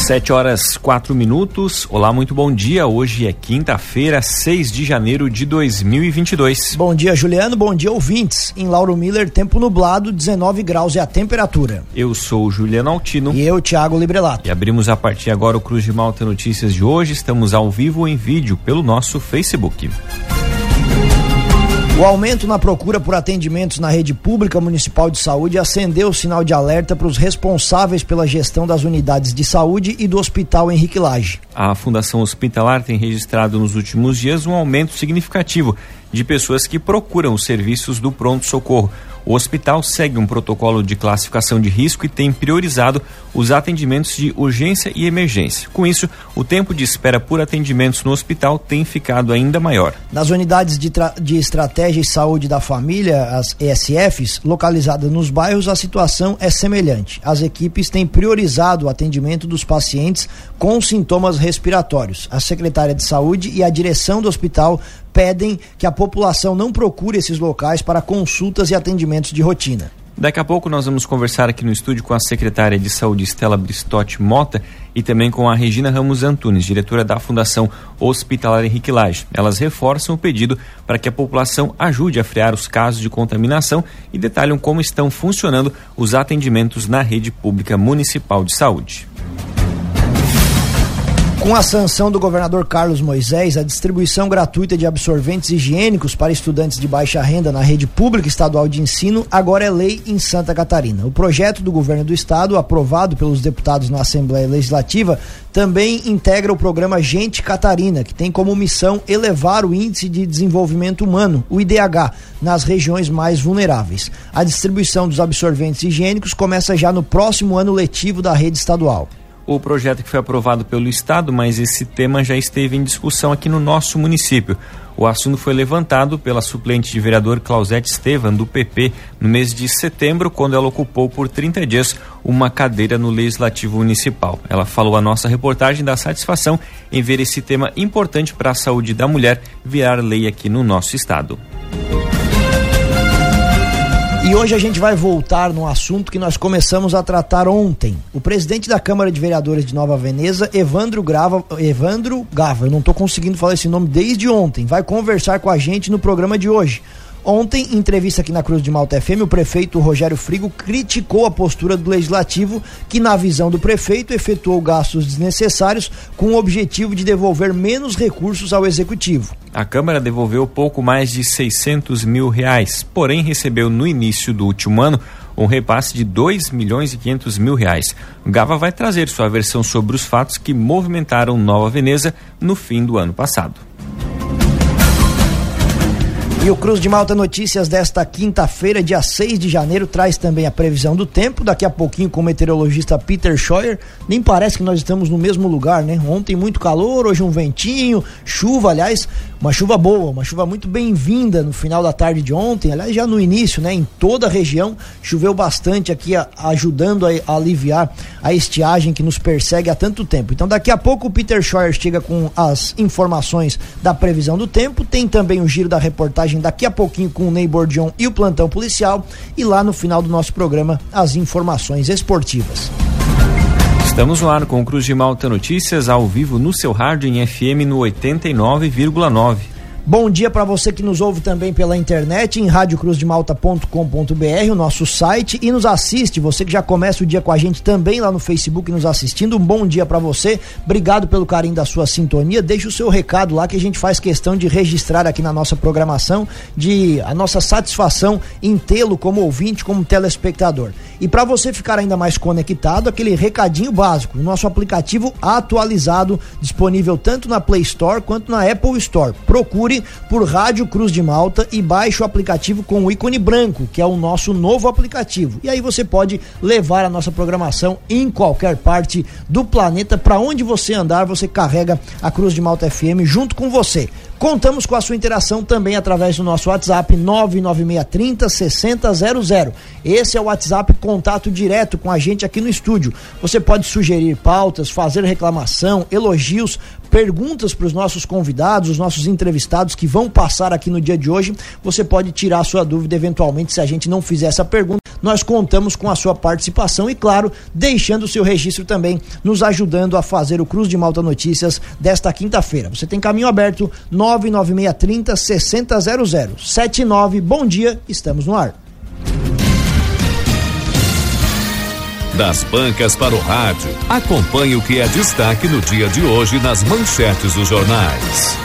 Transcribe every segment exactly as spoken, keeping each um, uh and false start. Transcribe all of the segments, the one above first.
Sete horas, quatro minutos. Olá, muito bom dia. Hoje é quinta-feira, seis de janeiro de dois mil e vinte e dois. Bom dia, Juliano. Bom dia, ouvintes. Em Lauro Miller, tempo nublado, dezenove graus é a temperatura. Eu sou o Juliano Altino. E eu, Thiago Librelato. E abrimos a partir agora o Cruz de Malta Notícias de hoje. Estamos ao vivo em vídeo pelo nosso Facebook. O aumento na procura por atendimentos na rede pública municipal de saúde acendeu o sinal de alerta para os responsáveis pela gestão das unidades de saúde e do Hospital Henrique Lage. A Fundação Hospitalar tem registrado nos últimos dias um aumento significativo de pessoas que procuram os serviços do pronto-socorro. O hospital segue um protocolo de classificação de risco e tem priorizado os atendimentos de urgência e emergência. Com isso, o tempo de espera por atendimentos no hospital tem ficado ainda maior. Nas unidades de, de estratégia e saúde da família, as E S Fs, localizadas nos bairros, a situação é semelhante. As equipes têm priorizado o atendimento dos pacientes com sintomas respiratórios. A secretária de saúde e a direção do hospital pedem que a população não procure esses locais para consultas e atendimentos de rotina. Daqui a pouco nós vamos conversar aqui no estúdio com a secretária de saúde Estela Bristotti Mota e também com a Regina Ramos Antunes, diretora da Fundação Hospitalar Henrique Lage. Elas reforçam o pedido para que a população ajude a frear os casos de contaminação e detalham como estão funcionando os atendimentos na rede pública municipal de saúde. Com a sanção do governador Carlos Moisés, a distribuição gratuita de absorventes higiênicos para estudantes de baixa renda na rede pública estadual de ensino agora é lei em Santa Catarina. O projeto do governo do estado, aprovado pelos deputados na Assembleia Legislativa, também integra o programa Gente Catarina, que tem como missão elevar o Índice de Desenvolvimento Humano, o I D H, nas regiões mais vulneráveis. A distribuição dos absorventes higiênicos começa já no próximo ano letivo da rede estadual. O projeto que foi aprovado pelo Estado, mas esse tema já esteve em discussão aqui no nosso município. O assunto foi levantado pela suplente de vereador Clausete Estevan, do P P, no mês de setembro, quando ela ocupou por trinta dias uma cadeira no Legislativo Municipal. Ela falou à nossa reportagem da satisfação em ver esse tema importante para a saúde da mulher virar lei aqui no nosso estado. E hoje a gente vai voltar num assunto que nós começamos a tratar ontem. O presidente da Câmara de Vereadores de Nova Veneza, Evandro Grava, Evandro Gava, eu não estou conseguindo falar esse nome desde ontem, vai conversar com a gente no programa de hoje. Ontem, em entrevista aqui na Cruz de Malta F M, o prefeito Rogério Frigo criticou a postura do Legislativo, que na visão do prefeito efetuou gastos desnecessários com o objetivo de devolver menos recursos ao Executivo. A Câmara devolveu pouco mais de seiscentos mil reais, porém recebeu no início do último ano um repasse de dois milhões e quinhentos mil reais. Gava vai trazer sua versão sobre os fatos que movimentaram Nova Veneza no fim do ano passado. E o Cruz de Malta Notícias desta quinta-feira, dia seis de janeiro, traz também a previsão do tempo. Daqui a pouquinho com o meteorologista Peter Scheuer. Nem parece que nós estamos no mesmo lugar, né? Ontem muito calor, hoje um ventinho, chuva, aliás, uma chuva boa, uma chuva muito bem-vinda no final da tarde de ontem. Aliás, já no início, né? Em toda a região, choveu bastante aqui, a, ajudando a, a aliviar a estiagem que nos persegue há tanto tempo. Então, daqui a pouco o Peter Scheuer chega com as informações da previsão do tempo. Tem também o giro da reportagem daqui a pouquinho com o Ney Bordion e o plantão policial, e lá no final do nosso programa as informações esportivas. Estamos no ar com o Cruz de Malta Notícias ao vivo no seu rádio em F M no oitenta e nove vírgula nove. Bom dia para você que nos ouve também pela internet em rádio cruz de malta ponto com ponto b r, o nosso site, e nos assiste, você que já começa o dia com a gente também lá no Facebook nos assistindo. Um bom dia para você, obrigado pelo carinho da sua sintonia. Deixe o seu recado lá que a gente faz questão de registrar aqui na nossa programação, de a nossa satisfação em tê-lo como ouvinte, como telespectador. E para você ficar ainda mais conectado, aquele recadinho básico, o nosso aplicativo atualizado, disponível tanto na Play Store quanto na Apple Store. Procure por Rádio Cruz de Malta e baixe o aplicativo com o ícone branco, que é o nosso novo aplicativo. E aí você pode levar a nossa programação em qualquer parte do planeta. Para onde você andar, você carrega a Cruz de Malta F M junto com você. Contamos com a sua interação também através do nosso WhatsApp nove nove seis três zero seis zero zero zero. Esse é o WhatsApp contato direto com a gente aqui no estúdio. Você pode sugerir pautas, fazer reclamação, elogios, perguntas para os nossos convidados, os nossos entrevistados que vão passar aqui no dia de hoje. Você pode tirar a sua dúvida eventualmente, se a gente não fizer essa pergunta. Nós contamos com a sua participação e, claro, deixando o seu registro também, nos ajudando a fazer o Cruz de Malta Notícias desta quinta-feira. Você tem caminho aberto, nove nove seis três zero, seis zero zero sete nove. Bom dia, estamos no ar. Das bancas para o rádio, acompanhe o que é destaque no dia de hoje nas manchetes dos jornais.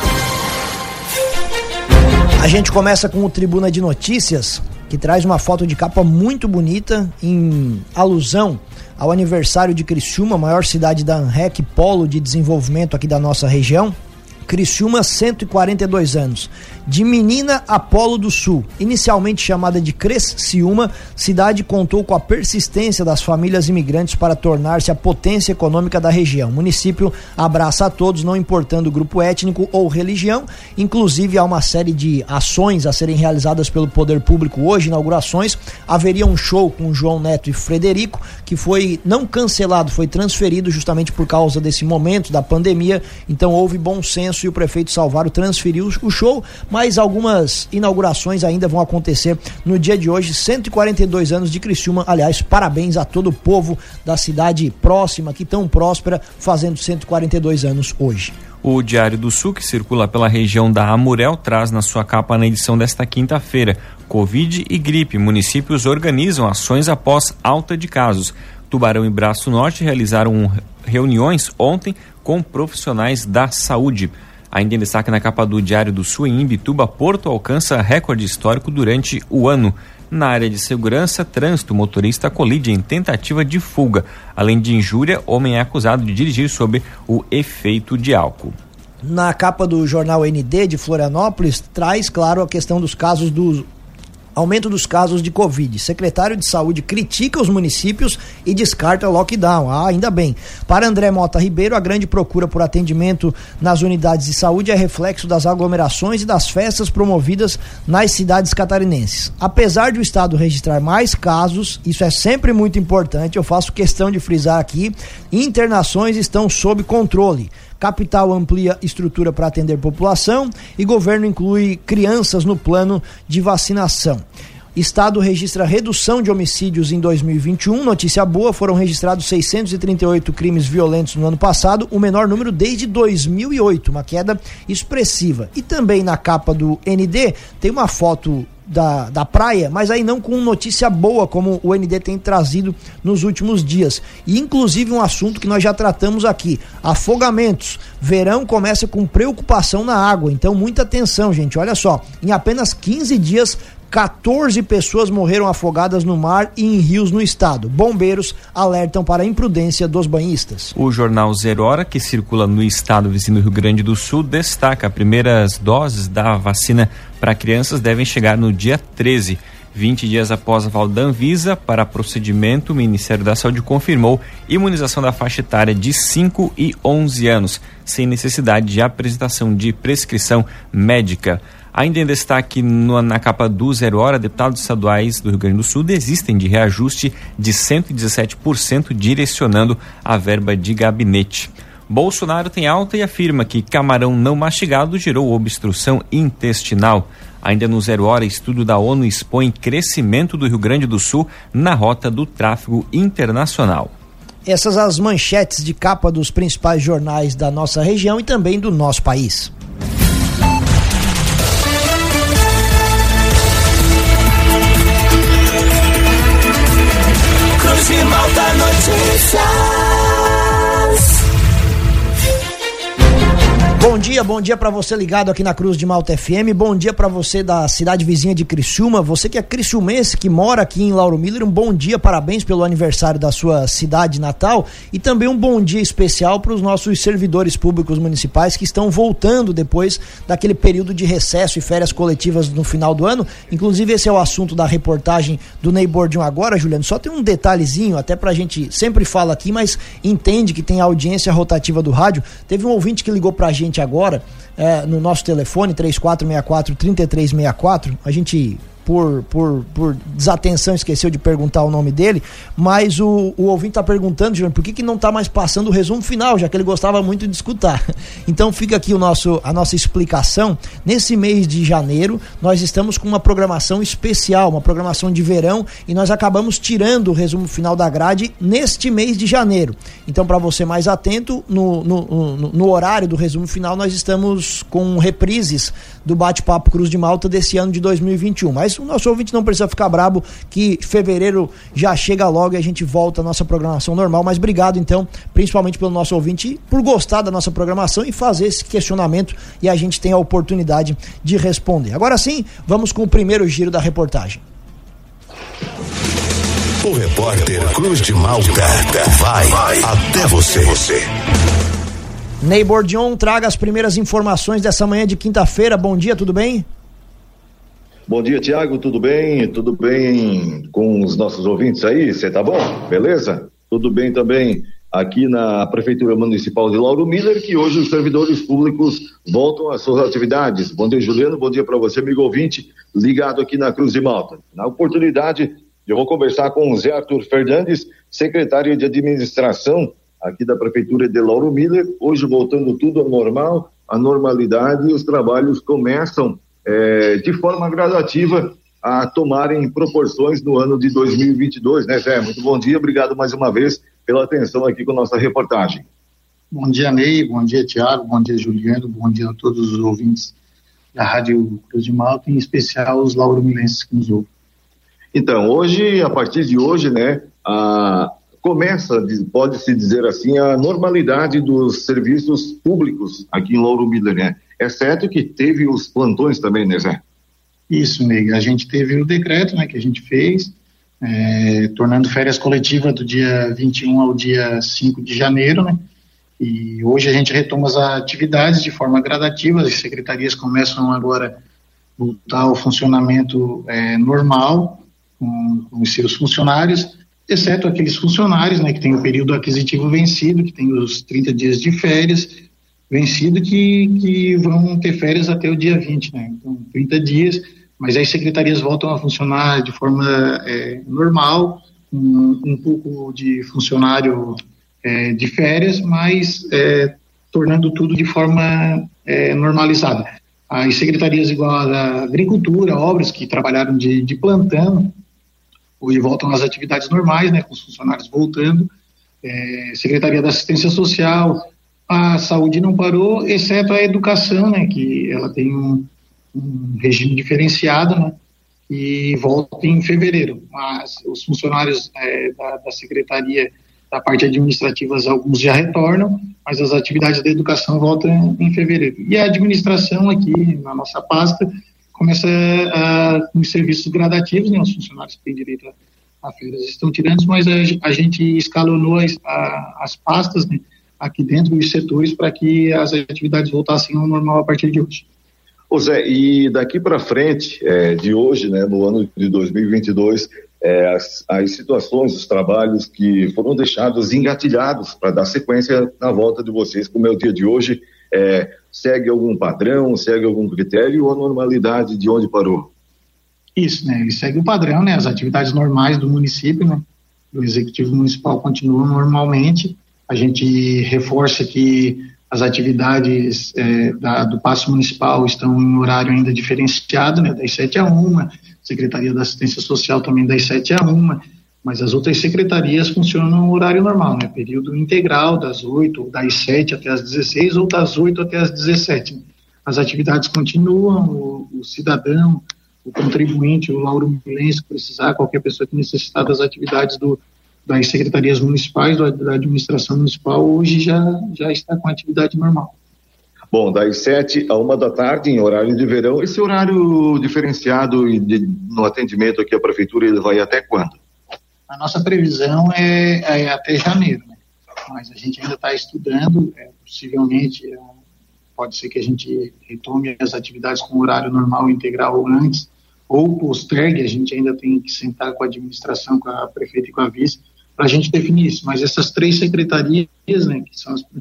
A gente começa com o Tribuna de Notícias, que traz uma foto de capa muito bonita em alusão ao aniversário de Criciúma, maior cidade da ANREC, polo de desenvolvimento aqui da nossa região. Criciúma, cento e quarenta e dois anos. De Menina a Polo do Sul, inicialmente chamada de Cresciúma, cidade contou com a persistência das famílias imigrantes para tornar-se a potência econômica da região. O município abraça a todos, não importando o grupo étnico ou religião. Inclusive, há uma série de ações a serem realizadas pelo poder público hoje, inaugurações. Haveria um show com João Neto e Frederico, que foi não cancelado, foi transferido justamente por causa desse momento da pandemia. Então houve bom senso e o prefeito Salvaro transferiu o show, mas algumas inaugurações ainda vão acontecer no dia de hoje. Cento e quarenta e dois anos de Criciúma. Aliás, parabéns a todo o povo da cidade próxima, que tão próspera, fazendo cento e quarenta e dois anos hoje. O Diário do Sul, que circula pela região da Amurel, traz na sua capa na edição desta quinta-feira: Covid e gripe, municípios organizam ações após alta de casos. Tubarão e Braço Norte realizaram reuniões ontem com profissionais da saúde. Ainda em destaque na capa do Diário do Sul, em Imbituba, Porto alcança recorde histórico durante o ano. Na área de segurança, trânsito, motorista colide em tentativa de fuga. Além de injúria, homem é acusado de dirigir sob o efeito de álcool. Na capa do jornal N D de Florianópolis, traz, claro, a questão dos casos do aumento dos casos de Covid. Secretário de Saúde critica os municípios e descarta lockdown. Ah, ainda bem. Para André Mota Ribeiro, a grande procura por atendimento nas unidades de saúde é reflexo das aglomerações e das festas promovidas nas cidades catarinenses. Apesar de o estado registrar mais casos, isso é sempre muito importante, eu faço questão de frisar aqui, internações estão sob controle. Capital amplia estrutura para atender população e governo inclui crianças no plano de vacinação. Estado registra redução de homicídios em dois mil e vinte e um. Notícia boa, foram registrados seiscentos e trinta e oito crimes violentos no ano passado, o menor número desde dois mil e oito, uma queda expressiva. E também na capa do N D tem uma foto Da, da praia, mas aí não com notícia boa, como o N D tem trazido nos últimos dias. E inclusive um assunto que nós já tratamos aqui: afogamentos. Verão começa com preocupação na água, então muita atenção, gente. Olha só, em apenas quinze dias, quatorze pessoas morreram afogadas no mar e em rios no estado. Bombeiros alertam para a imprudência dos banhistas. O jornal Zero Hora, que circula no estado vizinho do Rio Grande do Sul, destaca: primeiras doses da vacina para crianças devem chegar no dia treze. vinte dias após a aval da Anvisa para procedimento, o Ministério da Saúde confirmou imunização da faixa etária de cinco e onze anos, sem necessidade de apresentação de prescrição médica. Ainda em destaque no, na capa do Zero Hora, deputados estaduais do Rio Grande do Sul desistem de reajuste de cento e dezessete por cento, direcionando a verba de gabinete. Bolsonaro tem alta e afirma que camarão não mastigado gerou obstrução intestinal. Ainda no Zero Hora, estudo da ONU expõe crescimento do Rio Grande do Sul na rota do tráfego internacional. Essas as manchetes de capa dos principais jornais da nossa região e também do nosso país. Cruz de Malta Notícias. Bom dia, bom dia para você ligado aqui na Cruz de Malta F M, bom dia para você da cidade vizinha de Criciúma, você que é criciumense, que mora aqui em Lauro Miller, um bom dia, parabéns pelo aniversário da sua cidade natal e também um bom dia especial para os nossos servidores públicos municipais que estão voltando depois daquele período de recesso e férias coletivas no final do ano. Inclusive esse é o assunto da reportagem do Ney Bordion agora, Juliano, só tem um detalhezinho, até pra gente, sempre fala aqui, mas entende que tem a audiência rotativa do rádio. Teve um ouvinte que ligou pra gente agora, é, no nosso telefone três quatro seis quatro, três três seis quatro, a gente por, por, por desatenção, esqueceu de perguntar o nome dele, mas o, o ouvinte está perguntando, Juliano, por que, que não está mais passando o resumo final, já que ele gostava muito de escutar. Então fica aqui o nosso, a nossa explicação. Nesse mês de janeiro, nós estamos com uma programação especial, uma programação de verão, e nós acabamos tirando o resumo final da grade neste mês de janeiro. Então, para você mais atento, no, no, no, no horário do resumo final, nós estamos com reprises do Bate-Papo Cruz de Malta desse ano de dois mil e vinte e um. Mas o nosso ouvinte não precisa ficar brabo, que fevereiro já chega logo e a gente volta à nossa programação normal. Mas obrigado, então, principalmente pelo nosso ouvinte, por gostar da nossa programação e fazer esse questionamento, e a gente tem a oportunidade de responder. Agora sim, vamos com o primeiro giro da reportagem. O repórter Cruz de Malta vai, vai até você. Ney Bordion, traga as primeiras informações dessa manhã de quinta-feira. Bom dia, tudo bem? Bom dia, Tiago, tudo bem? Tudo bem com os nossos ouvintes aí? Você tá bom? Beleza? Tudo bem também aqui na Prefeitura Municipal de Lauro Miller, que hoje os servidores públicos voltam às suas atividades. Bom dia, Juliano, bom dia para você, amigo ouvinte, ligado aqui na Cruz de Malta. Na oportunidade, eu vou conversar com o Zé Arthur Fernandes, secretário de Administração aqui da Prefeitura de Lauro Miller. Hoje voltando tudo ao normal, à normalidade, e os trabalhos começam É, de forma gradativa a tomarem proporções no ano de dois mil e vinte e dois, né, Zé? Muito bom dia, obrigado mais uma vez pela atenção aqui com a nossa reportagem. Bom dia, Ney, bom dia, Tiago, bom dia, Juliano, bom dia a todos os ouvintes da Rádio Cruz de Malta, em especial os lauromilenses que nos ouvem. Então, hoje, a partir de hoje, né, a, começa, pode-se dizer assim, a normalidade dos serviços públicos aqui em Lauro Miller, né? É certo que teve os plantões também, né, Zé? Isso, Ney. A gente teve o decreto, né, que a gente fez, é, tornando férias coletivas do dia vinte e um ao dia cinco de janeiro, né? E hoje a gente retoma as atividades de forma gradativa, as secretarias começam agora a voltar ao funcionamento é, normal, com, com os seus funcionários, exceto aqueles funcionários, né, que tem o período aquisitivo vencido, que tem os trinta dias de férias, vencido que, que vão ter férias até o dia vinte, né? Então, trinta dias, mas aí as secretarias voltam a funcionar de forma é, normal, um, um pouco de funcionário é, de férias, mas é, tornando tudo de forma é, normalizada. As secretarias igual a da Agricultura, Obras, que trabalharam de, de plantão, hoje voltam às atividades normais, né? Com os funcionários voltando, é, Secretaria da Assistência Social, a saúde não parou, exceto a educação, né, que ela tem um, um regime diferenciado, né, e volta em fevereiro. Mas os funcionários é, da, da secretaria, da parte administrativa, alguns já retornam, mas as atividades da educação voltam em fevereiro. E a administração aqui, na nossa pasta, começa a, com os serviços gradativos, né, os funcionários que têm direito a, a férias estão tirando, mas a, a gente escalonou as, a, as pastas, né, aqui dentro dos setores para que as atividades voltassem ao normal a partir de hoje. Ô Zé, e daqui para frente, é, de hoje, né, no ano de dois mil e vinte e dois, é, as, as situações, os trabalhos que foram deixados engatilhados para dar sequência na volta de vocês, como é o dia de hoje, é, segue algum padrão, segue algum critério ou a normalidade de onde parou? Isso, né, ele segue o padrão, né, as atividades normais do município, né, do Executivo Municipal continuam normalmente. A gente reforça que as atividades é, da, do Paço Municipal estão em horário ainda diferenciado, né, das sete a uma, Secretaria da Assistência Social também das sete a uma, mas as outras secretarias funcionam no horário normal, né, período integral, das oito, das sete até as dezesseis ou das oito até as dezessete. As atividades continuam, o, o cidadão, o contribuinte, o lauromilense, precisar, qualquer pessoa que necessitar das atividades do das secretarias municipais, da administração municipal, hoje já, já está com atividade normal. Bom, das sete a uma da tarde, em horário de verão, esse horário diferenciado e de, no atendimento aqui à prefeitura, ele vai até quando? A nossa previsão é, é até janeiro, né? Mas a gente ainda está estudando, é, possivelmente é, pode ser que a gente retome as atividades com horário normal integral antes, ou postergue, a gente ainda tem que sentar com a administração, com a prefeita e com a vice, para a gente definir isso. Mas essas três secretarias, né, que são as,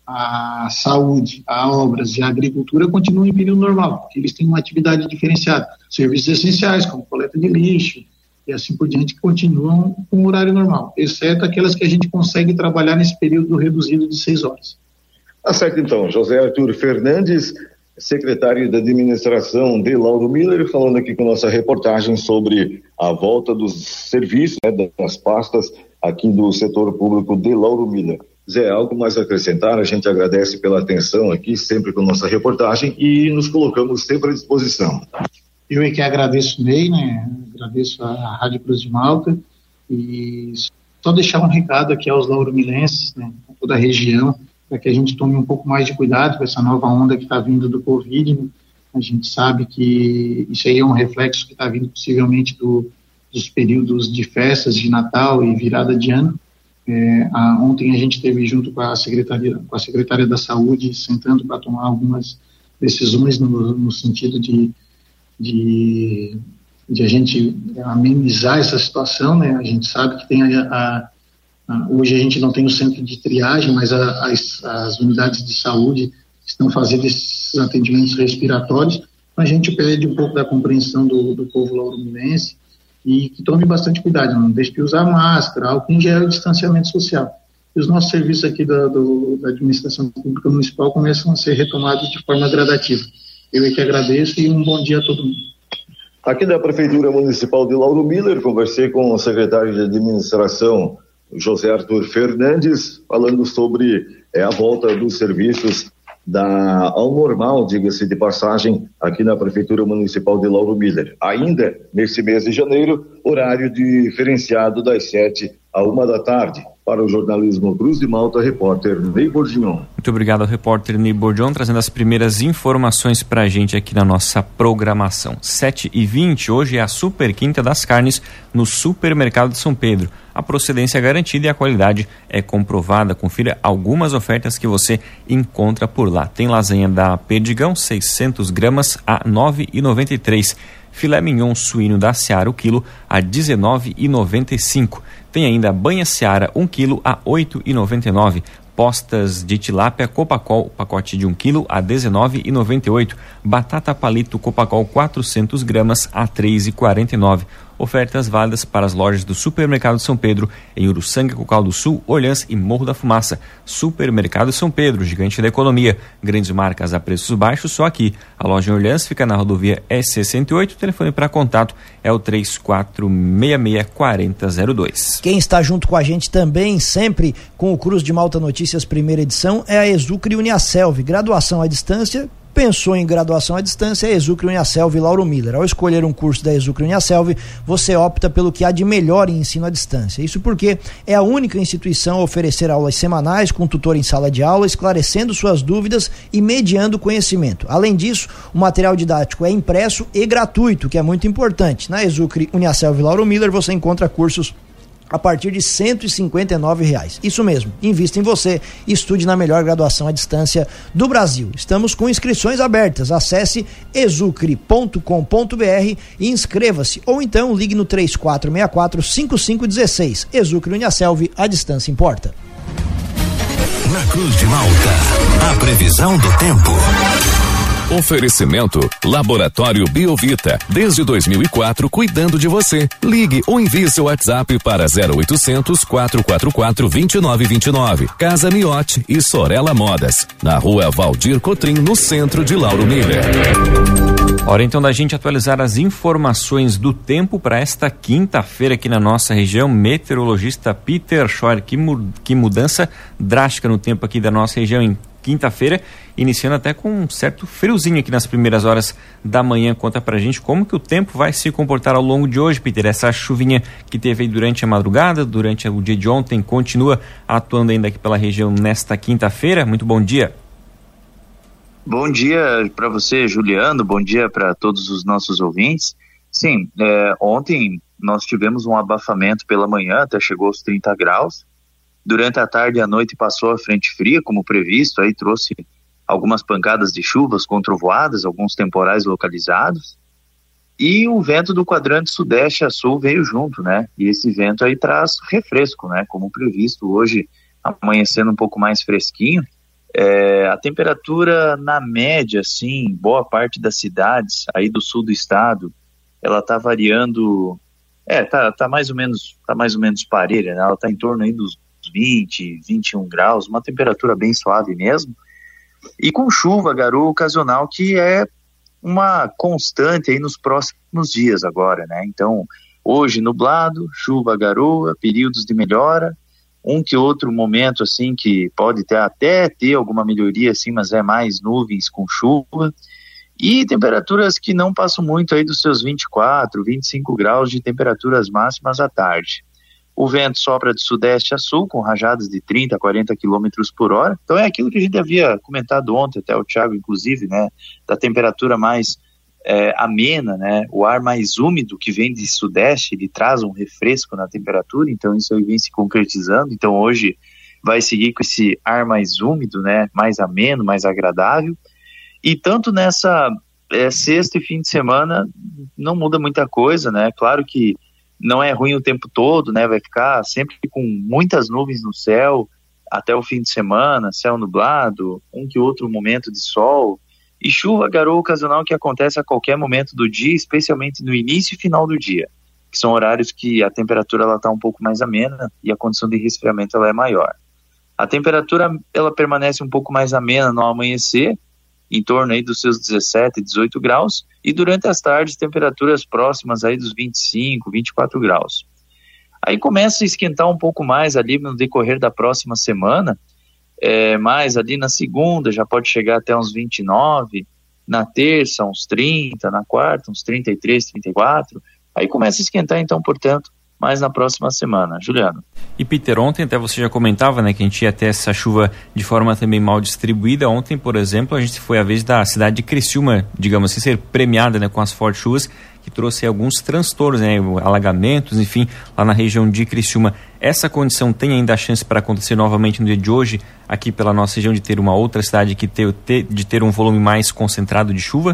a saúde, a obras e a agricultura continuam em período normal, porque eles têm uma atividade diferenciada. Serviços essenciais, como coleta de lixo e assim por diante, que continuam com horário normal, exceto aquelas que a gente consegue trabalhar nesse período reduzido de seis horas. Tá certo, então. José Arthur Fernandes, secretário da administração de Lauro Miller, falando aqui com nossa reportagem sobre a volta dos serviços, né, das pastas aqui do setor público de Lauro Miller. Zé, algo mais a acrescentar? A gente agradece pela atenção aqui, sempre com nossa reportagem, e nos colocamos sempre à disposição. Eu é que agradeço, Ney, né? Agradeço a Rádio Cruz de Malta, e só deixar um recado aqui aos lauromilenses, né, toda a região, para que a gente tome um pouco mais de cuidado com essa nova onda que está vindo do Covid, né? A gente sabe que isso aí é um reflexo que está vindo possivelmente do, dos períodos de festas de Natal e virada de ano. É, a, ontem a gente esteve junto com a Secretaria, com a Secretaria da Saúde, sentando para tomar algumas decisões no, no sentido de, de, de a gente amenizar essa situação, né? A gente sabe que tem a, a, a, hoje a gente não tem o centro de triagem, mas a, as, as unidades de saúde estão fazendo esses atendimentos respiratórios. A gente pede um pouco da compreensão do, do povo lauromilense e que tome bastante cuidado, não deixe de usar máscara, álcool em gel e distanciamento social. E os nossos serviços aqui da, do, da administração pública municipal começam a ser retomados de forma gradativa. Eu é que agradeço e um bom dia a todo mundo. Aqui da Prefeitura Municipal de Lauro Miller, conversei com o secretário de administração, José Arthur Fernandes, falando sobre é, a volta dos serviços Da, ao normal, diga-se de passagem, aqui na Prefeitura Municipal de Lauro Miller. Ainda nesse mês de janeiro, horário diferenciado das sete à uma da tarde. Para o jornalismo Cruz de Malta, repórter Ney Bourdion. Muito obrigado ao repórter Ney Bourdion, trazendo as primeiras informações para a gente aqui na nossa programação. sete e vinte, hoje é a Super Quinta das Carnes no Supermercado de São Pedro. A procedência é garantida e a qualidade é comprovada. Confira algumas ofertas que você encontra por lá. Tem lasanha da Perdigão, seiscentos gramas a nove reais e noventa e três centavos. Filé mignon suíno da Seara, o quilo, a dezenove reais e noventa e cinco centavos. Tem ainda banha Seara, um quilo, a oito reais e noventa e nove centavos. Postas de tilápia Copacol, pacote de um quilo, a dezenove reais e noventa e oito centavos. Batata palito Copacol, quatrocentos gramas, a três reais e quarenta e nove centavos. Ofertas válidas para as lojas do Supermercado São Pedro, em Uruçanga, Cocal do Sul, Orleans e Morro da Fumaça. Supermercado São Pedro, gigante da economia. Grandes marcas a preços baixos, só aqui. A loja em Orleans fica na rodovia S sessenta e oito. O telefone para contato é o três quatro seis seis, quatro zero zero dois. Quem está junto com a gente também, sempre com o Cruz de Malta Notícias, primeira edição, é a Exucre Uniaselv. Graduação à distância. Pensou em graduação à distância, é Exucre Uniaselv e Lauro Miller. Ao escolher um curso da Exucre Uniaselv, você opta pelo que há de melhor em ensino à distância. Isso porque é a única instituição a oferecer aulas semanais com tutor em sala de aula, esclarecendo suas dúvidas e mediando conhecimento. Além disso, o material didático é impresso e gratuito, que é muito importante. Na Exucre Uniaselv e Lauro Miller você encontra cursos a partir de cento e cinquenta e nove reais. Isso mesmo, invista em você, estude na melhor graduação à distância do Brasil. Estamos com inscrições abertas. Acesse exucre ponto com ponto b r e inscreva-se, ou então ligue no três quatro seis quatro, cinco cinco um seis. Exucre Uniaselv, a distância importa. Na Cruz de Malta, a previsão do tempo. Oferecimento Laboratório Biovita, desde dois mil e quatro, cuidando de você. Ligue ou envie seu WhatsApp para zero oitocentos, quatro quatro quatro, dois nove dois nove. Casa Miotti e Sorella Modas, na rua Valdir Cotrim, no centro de Lauro Miller. Hora então da gente atualizar as informações do tempo para esta quinta-feira aqui na nossa região. Meteorologista Peter Schor, que, mu- que mudança drástica no tempo aqui da nossa região em quinta-feira, iniciando até com um certo friozinho aqui nas primeiras horas da manhã. Conta pra gente como que o tempo vai se comportar ao longo de hoje, Peter. Essa chuvinha que teve aí durante a madrugada, durante o dia de ontem, continua atuando ainda aqui pela região nesta quinta-feira. Muito bom dia. Bom dia para você, Juliano, bom dia para todos os nossos ouvintes. Sim, é, ontem nós tivemos um abafamento pela manhã, até chegou aos trinta graus. Durante a tarde e a noite passou a frente fria, como previsto, aí trouxe algumas pancadas de chuvas com trovoadas, alguns temporais localizados. E o vento do quadrante sudeste a sul veio junto, né? E esse vento aí traz refresco, né? Como previsto, hoje amanhecendo um pouco mais fresquinho. É, a temperatura na média, assim, boa parte das cidades aí do sul do estado, ela tá variando, é, tá, tá mais ou menos, tá mais ou menos parelha, né? Ela tá em torno aí dos vinte, vinte e um graus, uma temperatura bem suave mesmo, e com chuva, garoa ocasional, que é uma constante aí nos próximos dias agora, né? Então, hoje nublado, chuva, garoa, períodos de melhora, um que outro momento assim que pode ter, até ter alguma melhoria assim, mas é mais nuvens com chuva, e temperaturas que não passam muito aí dos seus vinte e quatro, vinte e cinco graus de temperaturas máximas à tarde. O vento sopra de sudeste a sul, com rajadas de trinta a quarenta quilômetros por hora. Então é aquilo que a gente havia comentado ontem, até o Thiago, inclusive, né? Da temperatura mais é, amena, né? O ar mais úmido que vem de sudeste, ele traz um refresco na temperatura, então isso aí vem se concretizando. Então hoje vai seguir com esse ar mais úmido, né? Mais ameno, mais agradável. E tanto nessa é, sexta e fim de semana não muda muita coisa, né? Claro que não é ruim o tempo todo, né? Vai ficar sempre com muitas nuvens no céu até o fim de semana, céu nublado, um que outro momento de sol e chuva, garoa ocasional que acontece a qualquer momento do dia, especialmente no início e final do dia, que são horários que a temperatura ela está um pouco mais amena e a condição de resfriamento ela é maior. A temperatura ela permanece um pouco mais amena no amanhecer, em torno aí dos seus dezessete, dezoito graus, e durante as tardes temperaturas próximas aí dos vinte e cinco, vinte e quatro graus. Aí começa a esquentar um pouco mais ali no decorrer da próxima semana, é, mais ali na segunda já pode chegar até uns vinte e nove, na terça uns trinta, na quarta uns trinta e três, trinta e quatro, aí começa a esquentar então, portanto, mais na próxima semana. Juliano. E Peter, ontem até você já comentava, né, que a gente ia ter essa chuva de forma também mal distribuída. Ontem, por exemplo, a gente foi a vez da cidade de Criciúma, digamos assim, ser premiada, né, com as fortes chuvas, que trouxe alguns transtornos, né, alagamentos, enfim, lá na região de Criciúma. Essa condição tem ainda a chance para acontecer novamente no dia de hoje, aqui pela nossa região, de ter uma outra cidade que ter, ter, de ter um volume mais concentrado de chuva?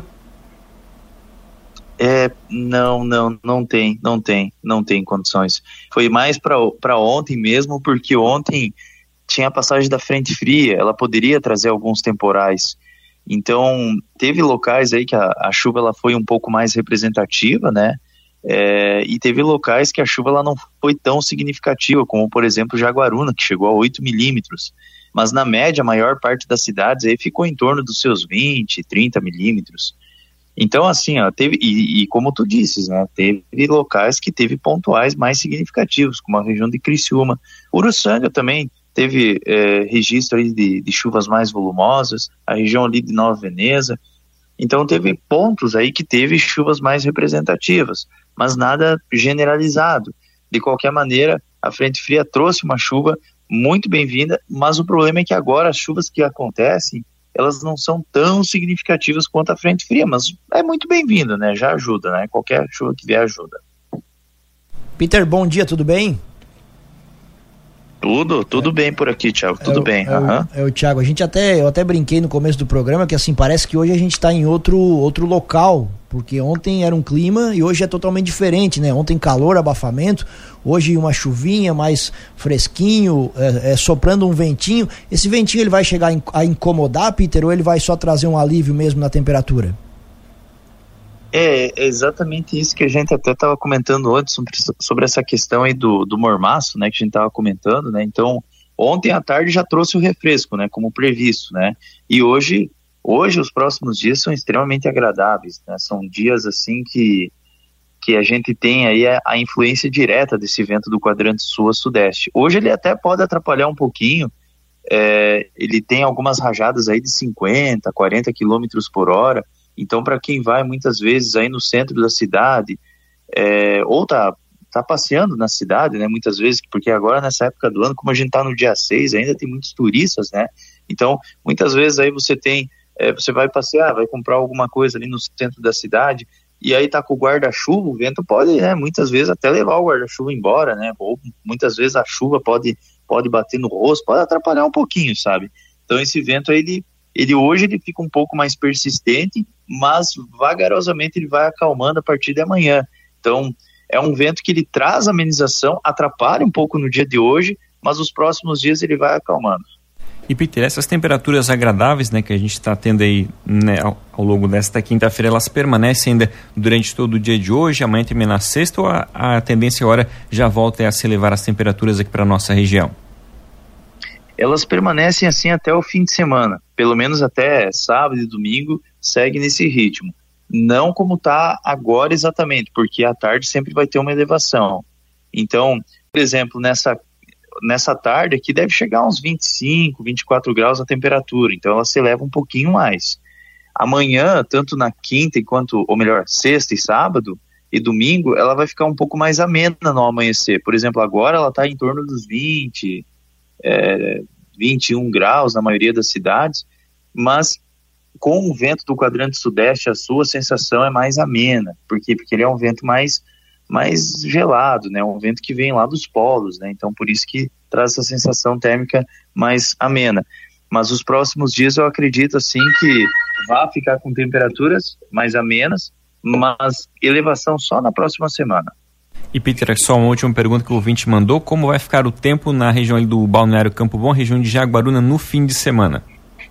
É, não, não, não tem, não tem, não tem condições. Foi mais para ontem mesmo, porque ontem tinha a passagem da frente fria, ela poderia trazer alguns temporais. Então, teve locais aí que a, a chuva ela foi um pouco mais representativa, né? É, e teve locais que a chuva ela não foi tão significativa, como por exemplo Jaguaruna, que chegou a oito milímetros. Mas na média, a maior parte das cidades aí ficou em torno dos seus vinte, trinta milímetros. Então, assim, ó, teve, e, e como tu disses, né, teve locais que teve pontuais mais significativos, como a região de Criciúma. Uruçanga também teve é, registro aí de, de chuvas mais volumosas, a região ali de Nova Veneza. Então, teve pontos aí que teve chuvas mais representativas, mas nada generalizado. De qualquer maneira, a frente fria trouxe uma chuva muito bem-vinda, mas o problema é que agora as chuvas que acontecem, elas não são tão significativas quanto a frente fria, mas é muito bem-vindo, né? Já ajuda, né? Qualquer chuva que vier ajuda. Peter, bom dia, tudo bem? Tudo, tudo é, bem por aqui, Thiago, tudo é, bem. É, uhum. o, é o Thiago, a gente até, eu até brinquei no começo do programa que assim, parece que hoje a gente está em outro, outro local, porque ontem era um clima e hoje é totalmente diferente, né? Ontem calor, abafamento, hoje uma chuvinha mais fresquinho, é, é, soprando um ventinho. Esse ventinho ele vai chegar a incomodar, Peter, ou ele vai só trazer um alívio mesmo na temperatura? É, é exatamente isso que a gente até estava comentando antes sobre, sobre essa questão aí do, do mormaço, né, que a gente estava comentando, né, então ontem à tarde já trouxe o refresco, né, como previsto, né, e hoje, hoje os próximos dias são extremamente agradáveis, né, são dias assim que, que a gente tem aí a, a influência direta desse vento do quadrante sul a sudeste. Hoje ele até pode atrapalhar um pouquinho, é, ele tem algumas rajadas aí de cinquenta, quarenta quilômetros por hora. Então, para quem vai muitas vezes aí no centro da cidade, é, ou tá, tá passeando na cidade, né, muitas vezes, porque agora nessa época do ano, como a gente tá no dia seis, ainda tem muitos turistas, né, então muitas vezes aí você tem, é, você vai passear, vai comprar alguma coisa ali no centro da cidade, e aí tá com o guarda-chuva, o vento pode, né, muitas vezes até levar o guarda-chuva embora, né, ou muitas vezes a chuva pode, pode bater no rosto, pode atrapalhar um pouquinho, sabe, então esse vento aí, ele Ele hoje ele fica um pouco mais persistente, mas vagarosamente ele vai acalmando a partir de amanhã. Então, é um vento que ele traz amenização, atrapalha um pouco no dia de hoje, mas os próximos dias ele vai acalmando. E Peter, essas temperaturas agradáveis, né, que a gente está tendo aí, né, ao, ao longo desta quinta-feira, elas permanecem ainda durante todo o dia de hoje, amanhã também na sexta, ou a, a tendência agora já volta a se elevar as temperaturas aqui para a nossa região? Elas permanecem assim até o fim de semana, pelo menos até sábado e domingo segue nesse ritmo. Não como está agora exatamente, porque à tarde sempre vai ter uma elevação. Então, por exemplo, nessa nessa tarde aqui deve chegar a uns vinte e cinco, vinte e quatro graus a temperatura, então ela se eleva um pouquinho mais. Amanhã, tanto na quinta quanto, ou melhor, sexta e sábado e domingo, ela vai ficar um pouco mais amena no amanhecer. Por exemplo, agora ela está em torno dos vinte, é, vinte e um graus na maioria das cidades, mas com o vento do quadrante sudeste, a sua sensação é mais amena. Por quê? Porque ele é um vento mais mais gelado, né, um vento que vem lá dos polos, né, então por isso que traz essa sensação térmica mais amena. Mas os próximos dias eu acredito assim que vai ficar com temperaturas mais amenas, mas elevação só na próxima semana. E Peter, só uma última pergunta que o ouvinte mandou: como vai ficar o tempo na região ali do Balneário Campo Bom, região de Jaguaruna, no fim de semana?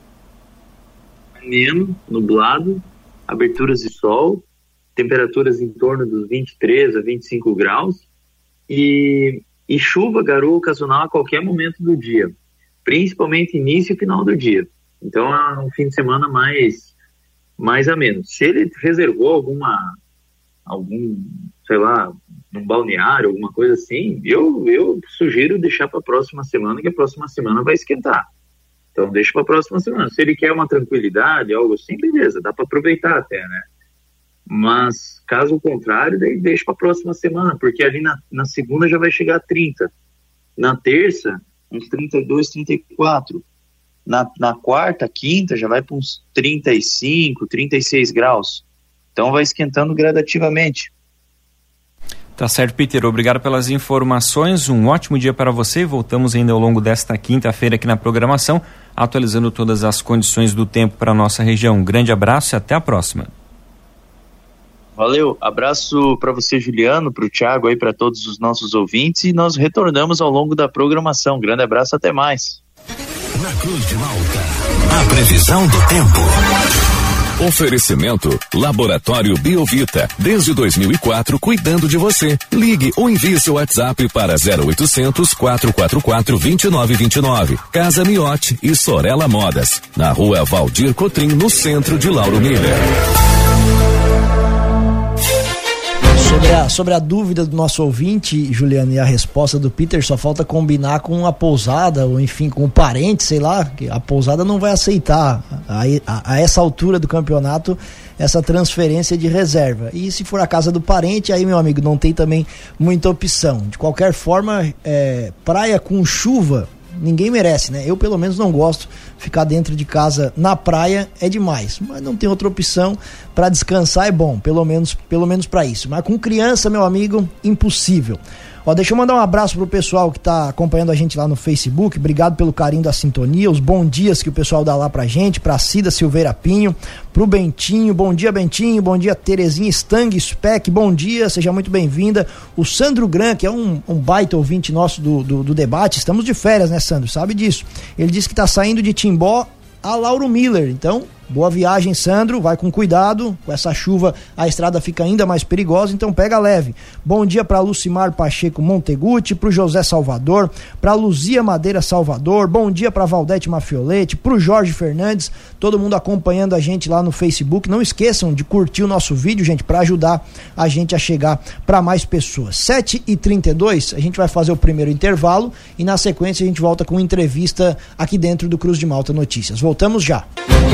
Ameno, nublado, aberturas de sol, temperaturas em torno dos vinte e três a vinte e cinco graus e, e chuva, garoa ocasional a qualquer momento do dia, principalmente início e final do dia. Então é um fim de semana mais, mais ameno. Se ele reservou alguma, algum, sei lá, um balneário, alguma coisa assim, eu, eu sugiro deixar para a próxima semana, que a próxima semana vai esquentar. Então deixa para a próxima semana. Se ele quer uma tranquilidade, algo assim, beleza, dá para aproveitar até, né? Mas, caso contrário, daí deixa para a próxima semana, porque ali na, na segunda já vai chegar a trinta. Na terça, uns trinta e dois, trinta e quatro. Na, na quarta, quinta, já vai para uns trinta e cinco, trinta e seis graus. Então vai esquentando gradativamente. Tá certo, Peter. Obrigado pelas informações. Um ótimo dia para você. Voltamos ainda ao longo desta quinta-feira aqui na programação, atualizando todas as condições do tempo para a nossa região. Um grande abraço e até a próxima. Valeu, abraço para você, Juliano, para o Thiago aí, para todos os nossos ouvintes, e nós retornamos ao longo da programação. Grande abraço, até mais. Na Cruz de Malta, a previsão do tempo. Oferecimento Laboratório Biovita, desde dois mil e quatro, cuidando de você. Ligue ou envie seu WhatsApp para zero oitocentos, quatrocentos e quarenta e quatro, vinte e nove vinte e nove. Casa Miotti e Sorella Modas, na rua Valdir Cotrim, no centro de Lauro Miller. Sobre a, sobre a dúvida do nosso ouvinte, Juliano, e a resposta do Peter, só falta combinar com a pousada, ou enfim, com o parente, sei lá, que a pousada não vai aceitar a, a, a essa altura do campeonato essa transferência de reserva. E se for a casa do parente, aí, meu amigo, não tem também muita opção. De qualquer forma, é, praia com chuva, ninguém merece, né? Eu, pelo menos, não gosto. Ficar dentro de casa na praia é demais, mas não tem outra opção. Para descansar é bom, pelo menos, pelo menos para isso. Mas com criança, meu amigo, impossível. Ó, deixa eu mandar um abraço pro pessoal que tá acompanhando a gente lá no Facebook. Obrigado pelo carinho da sintonia, os bons dias que o pessoal dá lá pra gente, pra Cida Silveira Pinho, pro Bentinho, bom dia Bentinho, bom dia Terezinha Stang Speck, bom dia, seja muito bem-vinda. O Sandro Gran, que é um, um baita ouvinte nosso do, do, do debate, estamos de férias, né, Sandro, sabe disso. Ele disse que tá saindo de Timbó a Lauro Miller, então boa viagem, Sandro, vai com cuidado, com essa chuva a estrada fica ainda mais perigosa, então pega leve. Bom dia para Lucimar Pacheco Monteguti, pro José Salvador, pra Luzia Madeira Salvador, bom dia para Valdete Mafiolete, pro Jorge Fernandes, todo mundo acompanhando a gente lá no Facebook. Não esqueçam de curtir o nosso vídeo, gente, para ajudar a gente a chegar para mais pessoas. sete e trinta e dois, a gente vai fazer o primeiro intervalo e na sequência a gente volta com entrevista aqui dentro do Cruz de Malta Notícias. Voltamos já.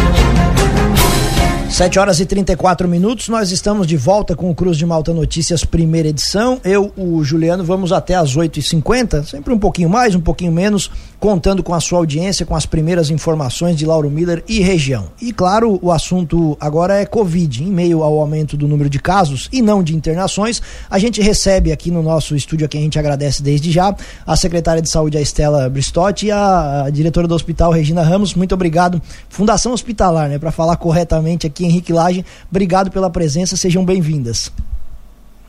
sete horas e trinta e quatro minutos, nós estamos de volta com o Cruz de Malta Notícias, primeira edição. Eu, o Juliano, vamos até às oito e cinquenta, sempre um pouquinho mais, um pouquinho menos, contando com a sua audiência, com as primeiras informações de Lauro Miller e região. E claro, o assunto agora é Covid. Em meio ao aumento do número de casos e não de internações, a gente recebe aqui no nosso estúdio, a quem a gente agradece desde já, a secretária de saúde, a Estela Bristotti, e a, a diretora do hospital, Regina Ramos. Muito obrigado. Fundação Hospitalar, né, para falar corretamente aqui, Henrique Lage, obrigado pela presença, sejam bem-vindas.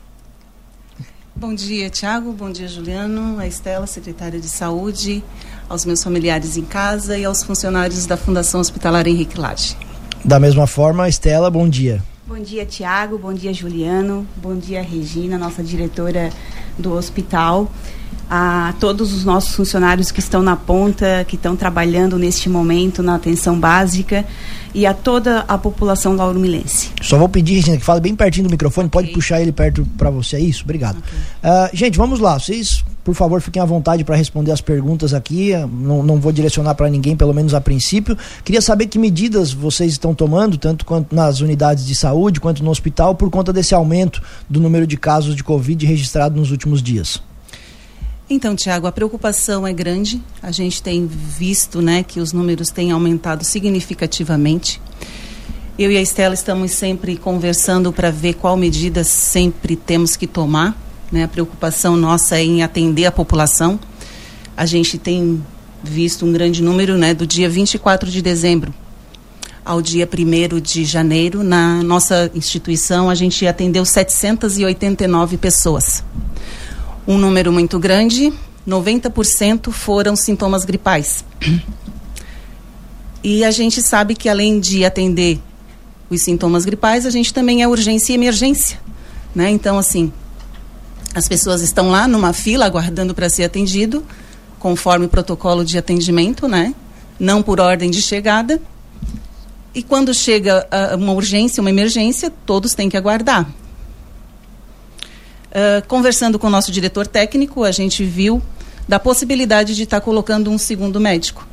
Bom dia, Thiago, bom dia, Juliano, a Estela, secretária de Saúde, aos meus familiares em casa e aos funcionários da Fundação Hospitalar Henrique Lage. Da mesma forma, Estela, bom dia. Bom dia, Tiago, bom dia, Juliano, bom dia, Regina, nossa diretora do hospital, a todos os nossos funcionários que estão na ponta, que estão trabalhando neste momento na atenção básica e a toda a população lauromilense. Só vou pedir, Regina, que fale bem pertinho do microfone, okay. Pode puxar ele perto para você, é isso? Obrigado. Okay. Uh, gente, vamos lá, vocês, por favor, fiquem à vontade para responder as perguntas aqui, não, não vou direcionar para ninguém, pelo menos a princípio. Queria saber que medidas vocês estão tomando, tanto quanto nas unidades de saúde, quanto no hospital, por conta desse aumento do número de casos de Covid registrado nos últimos dias. Então, Tiago, a preocupação é grande. A gente tem visto, né, que os números têm aumentado significativamente. Eu e a Estela estamos sempre conversando para ver qual medida sempre temos que tomar, né? A preocupação nossa é em atender a população. A gente tem visto um grande número, né, do dia vinte e quatro de dezembro ao dia primeiro de janeiro. Na nossa instituição, a gente atendeu setecentas e oitenta e nove pessoas. Um número muito grande, noventa por cento foram sintomas gripais. E a gente sabe que além de atender os sintomas gripais, a gente também é urgência e emergência, né? Então, assim, as pessoas estão lá numa fila aguardando para ser atendido, conforme o protocolo de atendimento, né? Não por ordem de chegada. E quando chega uh, uma urgência, uma emergência, todos têm que aguardar. Uh, conversando com o nosso diretor técnico, a gente viu da possibilidade de estar tá colocando um segundo médico.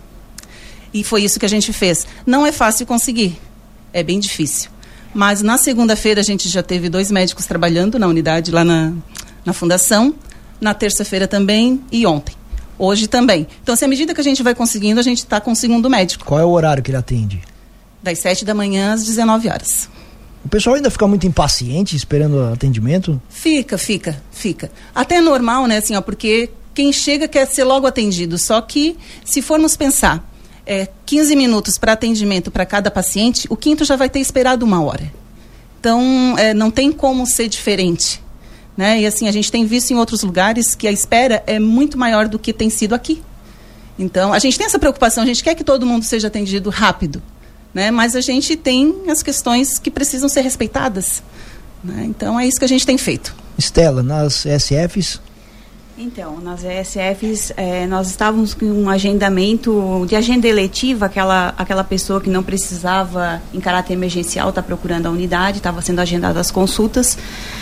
E foi isso que a gente fez. Não é fácil conseguir, é bem difícil. Mas na segunda-feira a gente já teve dois médicos trabalhando na unidade lá na, na fundação, na terça-feira também e ontem. Hoje também. Então, assim, à medida que a gente vai conseguindo, a gente está com o segundo médico. Qual é o horário que ele atende? Das sete da manhã às dezenove horas. O pessoal ainda fica muito impaciente esperando atendimento? Fica, fica, fica. Até é normal, né, assim, ó, porque quem chega quer ser logo atendido. Só que, se formos pensar, é, quinze minutos para atendimento para cada paciente, o quinto já vai ter esperado uma hora. Então, é, não tem como ser diferente, né? E assim, a gente tem visto em outros lugares que a espera é muito maior do que tem sido aqui. Então, a gente tem essa preocupação, a gente quer que todo mundo seja atendido rápido, né? Mas a gente tem as questões que precisam ser respeitadas, né? Então é isso que a gente tem feito. Estela, nas E S Fs? Então, nas E S Fs, é, nós estávamos com um agendamento de agenda eletiva, aquela, aquela pessoa que não precisava, em caráter emergencial, está procurando a unidade, estava sendo agendadas as consultas,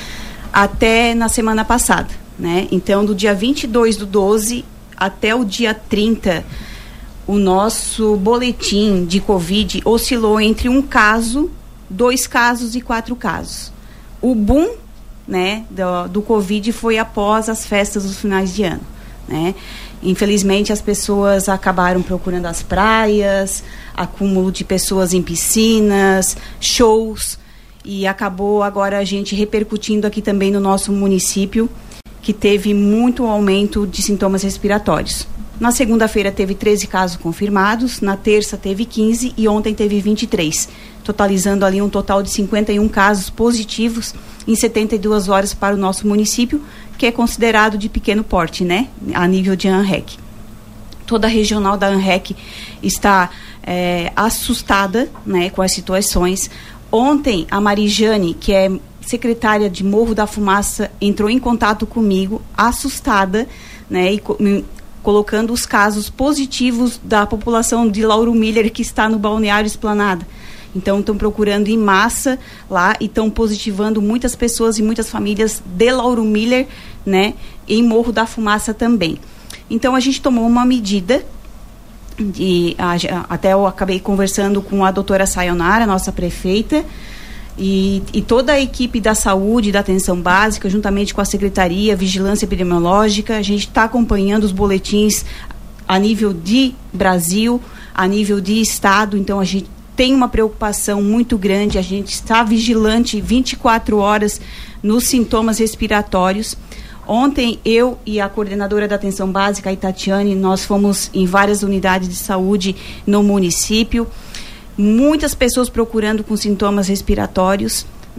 até na semana passada, né? Então, do dia vinte e dois do doze até o dia trinta, o nosso boletim de Covid oscilou entre um caso, dois casos e quatro casos. O boom, né, do, do Covid foi após as festas dos finais de ano, né? Infelizmente, as pessoas acabaram procurando as praias, acúmulo de pessoas em piscinas, shows, e acabou agora a gente repercutindo aqui também no nosso município, que teve muito aumento de sintomas respiratórios. Na segunda-feira teve treze casos confirmados, na terça teve quinze e ontem teve vinte e três, totalizando ali um total de cinquenta e um casos positivos em setenta e duas horas para o nosso município, que é considerado de pequeno porte, né, a nível de ANREC. Toda a regional da ANREC está é, assustada, né, com as situações. Ontem, a Marijane, que é secretária de Morro da Fumaça, entrou em contato comigo, assustada, né, e colocando os casos positivos da população de Lauro Miller que está no Balneário Esplanada. Então, estão procurando em massa lá e estão positivando muitas pessoas e muitas famílias de Lauro Miller, né, em Morro da Fumaça também. Então, a gente tomou uma medida, de, a, até eu acabei conversando com a doutora Sayonara, nossa prefeita, E, e toda a equipe da saúde, da atenção básica, juntamente com a Secretaria, Vigilância Epidemiológica, a gente está acompanhando os boletins a nível de Brasil, a nível de Estado. Então a gente tem uma preocupação muito grande, a gente está vigilante vinte e quatro horas nos sintomas respiratórios. Ontem eu e a coordenadora da atenção básica, a Itatiane, nós fomos em várias unidades de saúde no município. Muitas pessoas procurando com sintomas respiratórios,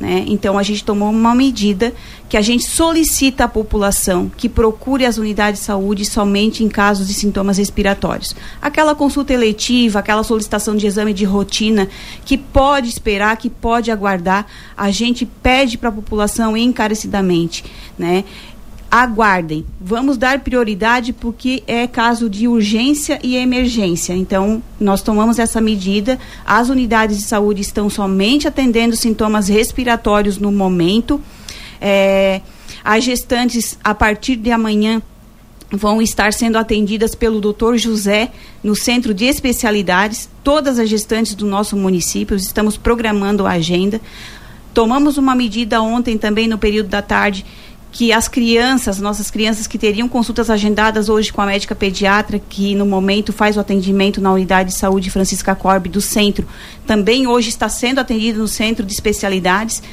né? Então a gente tomou uma medida que a gente solicita à população que procure as unidades de saúde somente em casos de sintomas respiratórios. Aquela consulta eletiva, aquela solicitação de exame de rotina que pode esperar, que pode aguardar, a gente pede para a população encarecidamente, né? Aguardem, vamos dar prioridade porque é caso de urgência e emergência. Então, nós tomamos essa medida, as unidades de saúde estão somente atendendo sintomas respiratórios no momento. É, as gestantes, a partir de amanhã, vão estar sendo atendidas pelo doutor José no Centro de Especialidades, todas as gestantes do nosso município, estamos programando a agenda. Tomamos uma medida ontem também no período da tarde, que as crianças, nossas crianças que teriam consultas agendadas hoje com a médica pediatra, que no momento faz o atendimento na unidade de saúde Francisca Corbe do centro, também hoje está sendo atendida no Centro de Especialidades.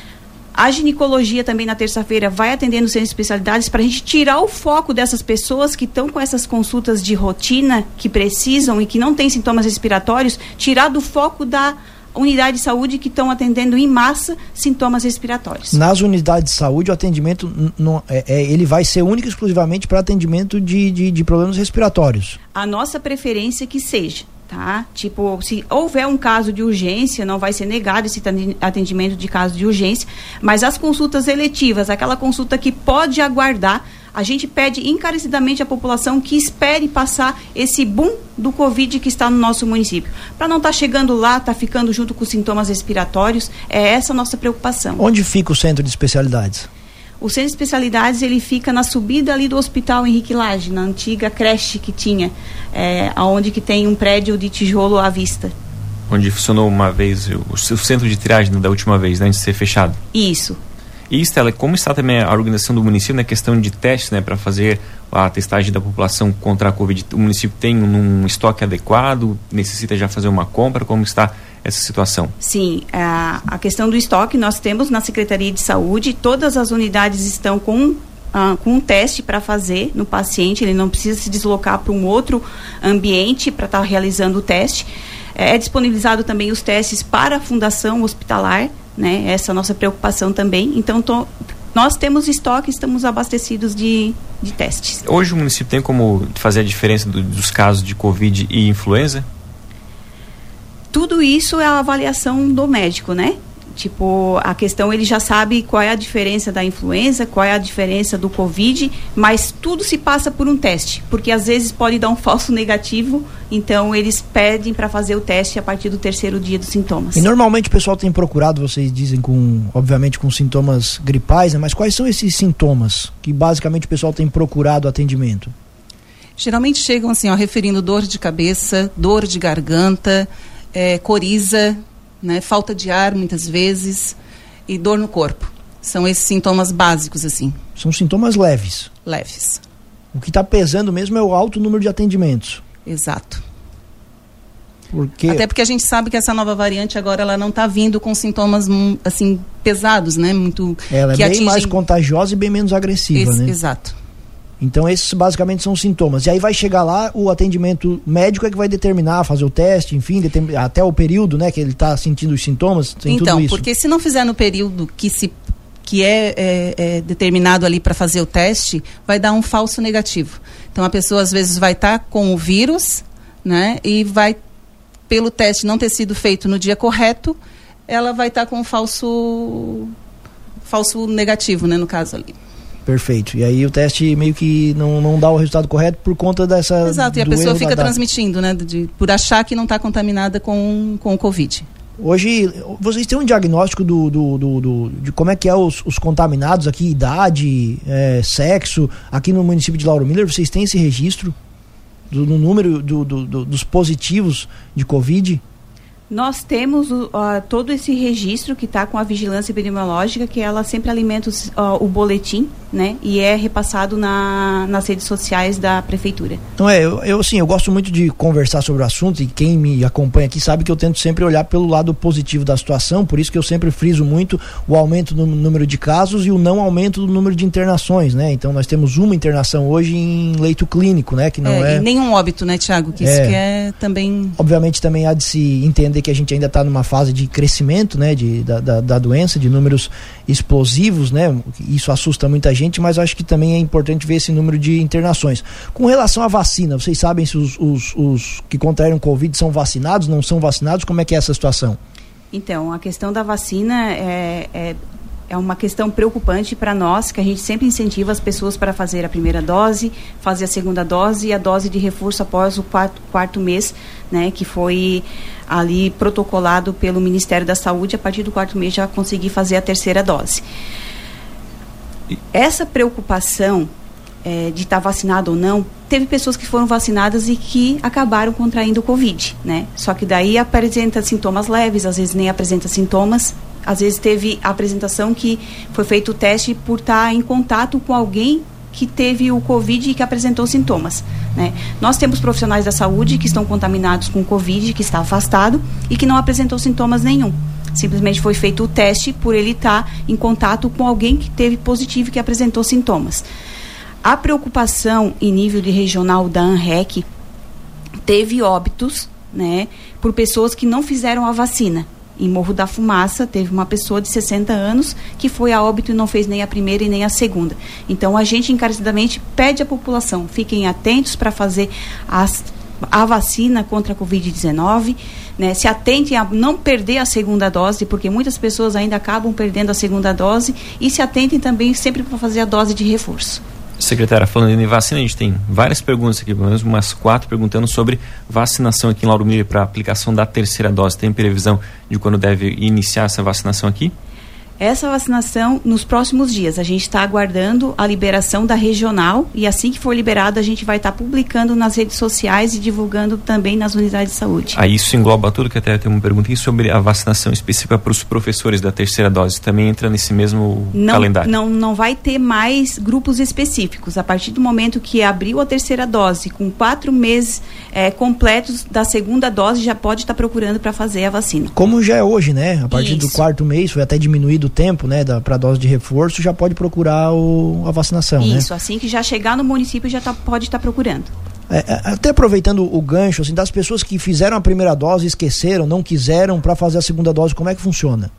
A ginecologia também na terça-feira vai atender no Centro de Especialidades para a gente tirar o foco dessas pessoas que estão com essas consultas de rotina, que precisam e que não têm sintomas respiratórios, tirar do foco da unidade de saúde que estão atendendo em massa sintomas respiratórios. Nas unidades de saúde, o atendimento não, é, é, ele vai ser único e exclusivamente para atendimento de, de, de problemas respiratórios. A nossa preferência é que seja, tá? Tipo, se houver um caso de urgência, não vai ser negado esse atendimento de caso de urgência, mas as consultas eletivas, aquela consulta que pode aguardar, a gente pede encarecidamente à população que espere passar esse boom do Covid que está no nosso município. Para não estar tá chegando lá, estar tá ficando junto com sintomas respiratórios, é essa a nossa preocupação. Onde fica o Centro de Especialidades? O Centro de Especialidades, ele fica na subida ali do Hospital Henrique Lage, na antiga creche que tinha, é, onde que tem um prédio de tijolo à vista. Onde funcionou uma vez o, o centro de triagem da última vez, né, antes de ser fechado. Isso. E, Estela, como está também a organização do município na questão de testes, né, para fazer a testagem da população contra a Covid? O município tem um estoque adequado? Necessita já fazer uma compra? Como está essa situação? Sim, a, a questão do estoque nós temos na Secretaria de Saúde, todas as unidades estão com, uh, com um teste para fazer no paciente, ele não precisa se deslocar para um outro ambiente para estar tá realizando o teste. É, é disponibilizado também os testes para a Fundação Hospitalar, né? Essa é a nossa preocupação também. Então, tô, nós temos estoque, estamos abastecidos de, de testes. Hoje o município tem como fazer a diferença do, dos casos de Covid e influenza? Tudo isso é a avaliação do médico, né? Tipo, a questão, ele já sabe qual é a diferença da influenza, qual é a diferença do Covid, mas tudo se passa por um teste, porque às vezes pode dar um falso negativo, então eles pedem para fazer o teste a partir do terceiro dia dos sintomas. E normalmente o pessoal tem procurado, vocês dizem, com, obviamente com sintomas gripais, né? Mas quais são esses sintomas que basicamente o pessoal tem procurado atendimento? Geralmente chegam assim, ó, referindo dor de cabeça, dor de garganta, é, coriza, né, falta de ar muitas vezes e dor no corpo. São esses sintomas básicos, assim. São sintomas leves. Leves. O que está pesando mesmo é o alto número de atendimentos. Exato. Porque... Até porque a gente sabe que essa nova variante agora ela não está vindo com sintomas assim pesados, né? Muito. Ela é que bem atingem... mais contagiosa e bem menos agressiva, Esse, né? Exato. Então esses basicamente são sintomas. E aí vai chegar lá, o atendimento médico é que vai determinar, fazer o teste, enfim, determin... até o período, né, que ele está sentindo os sintomas, tem então, tudo isso. Porque se não fizer no período que, se, que é, é, é determinado ali para fazer o teste, vai dar um falso negativo. Então a pessoa às vezes vai estar tá com o vírus, né, e vai, pelo teste não ter sido feito no dia correto, ela vai estar tá com um falso, falso negativo, né, no caso ali. Perfeito. E aí o teste meio que não, não dá o resultado correto por conta dessa... Exato, e a pessoa fica da, transmitindo, né? De, por achar que não está contaminada com, com o Covid. Hoje, vocês têm um diagnóstico do, do, do, do, de como é que é os, os contaminados aqui, idade, é, sexo, aqui no município de Lauro Miller, vocês têm esse registro do, do número do, do, do, dos positivos de Covid? Nós temos uh, todo esse registro que está com a vigilância epidemiológica, que ela sempre alimenta os, uh, o boletim, né? E é repassado na, nas redes sociais da prefeitura. Então é, eu, eu, assim, eu gosto muito de conversar sobre o assunto, e quem me acompanha aqui sabe que eu tento sempre olhar pelo lado positivo da situação, por isso que eu sempre friso muito o aumento no número de casos e o não aumento do número de internações, né? Então nós temos uma internação hoje em leito clínico, né? Que não é, é... E nenhum óbito, né, Tiago? Que é, isso que é também... Obviamente também há de se entender entender que a gente ainda está numa fase de crescimento, né, de, da, da, da doença, de números explosivos, né, isso assusta muita gente, mas acho que também é importante ver esse número de internações. Com relação à vacina, vocês sabem se os, os, os que contraíram Covid são vacinados, não são vacinados? Como é que é essa situação? Então, a questão da vacina é... é... É uma questão preocupante para nós, que a gente sempre incentiva as pessoas para fazer a primeira dose, fazer a segunda dose e a dose de reforço após o quarto, quarto mês, né, que foi ali protocolado pelo Ministério da Saúde. A partir do quarto mês já consegui fazer a terceira dose. Essa preocupação é, de estar tá vacinado ou não, teve pessoas que foram vacinadas e que acabaram contraindo o Covid, né? Só que daí apresenta sintomas leves, às vezes nem apresenta sintomas. Às vezes teve a apresentação que foi feito o teste por estar em contato com alguém que teve o Covid e que apresentou sintomas, né? Nós temos profissionais da saúde que estão contaminados com Covid, que está afastado e que não apresentou sintomas nenhum. Simplesmente foi feito o teste por ele estar em contato com alguém que teve positivo e que apresentou sintomas. A preocupação em nível de regional da ANREC teve óbitos, né, por pessoas que não fizeram a vacina. Em Morro da Fumaça, teve uma pessoa de sessenta anos que foi a óbito e não fez nem a primeira e nem a segunda. Então, a gente encarecidamente pede à população, fiquem atentos para fazer as, a vacina contra a covid dezenove, né? Se atentem a não perder a segunda dose, porque muitas pessoas ainda acabam perdendo a segunda dose, e se atentem também sempre para fazer a dose de reforço. Secretária, falando em vacina, a gente tem várias perguntas aqui, pelo menos umas quatro, perguntando sobre vacinação aqui em Lauro Miller para aplicação da terceira dose. Tem previsão de quando deve iniciar essa vacinação aqui? Essa vacinação nos próximos dias. A gente está aguardando a liberação da regional e assim que for liberado a gente vai estar tá publicando nas redes sociais e divulgando também nas unidades de saúde. Aí isso engloba tudo, que até tem uma pergunta sobre a vacinação específica para os professores da terceira dose. Também entra nesse mesmo não, calendário? Não, não vai ter mais grupos específicos. A partir do momento que abriu a terceira dose, com quatro meses é, completos da segunda dose, já pode estar tá procurando para fazer a vacina. Como já é hoje, né? A partir isso. do quarto mês, foi até diminuído tempo, né, para a dose de reforço, já pode procurar o, a vacinação, Isso, né? Assim que já chegar no município já tá, pode estar tá procurando. É, até aproveitando o gancho, assim, das pessoas que fizeram a primeira dose, esqueceram, não quiseram para fazer a segunda dose, como é que funciona?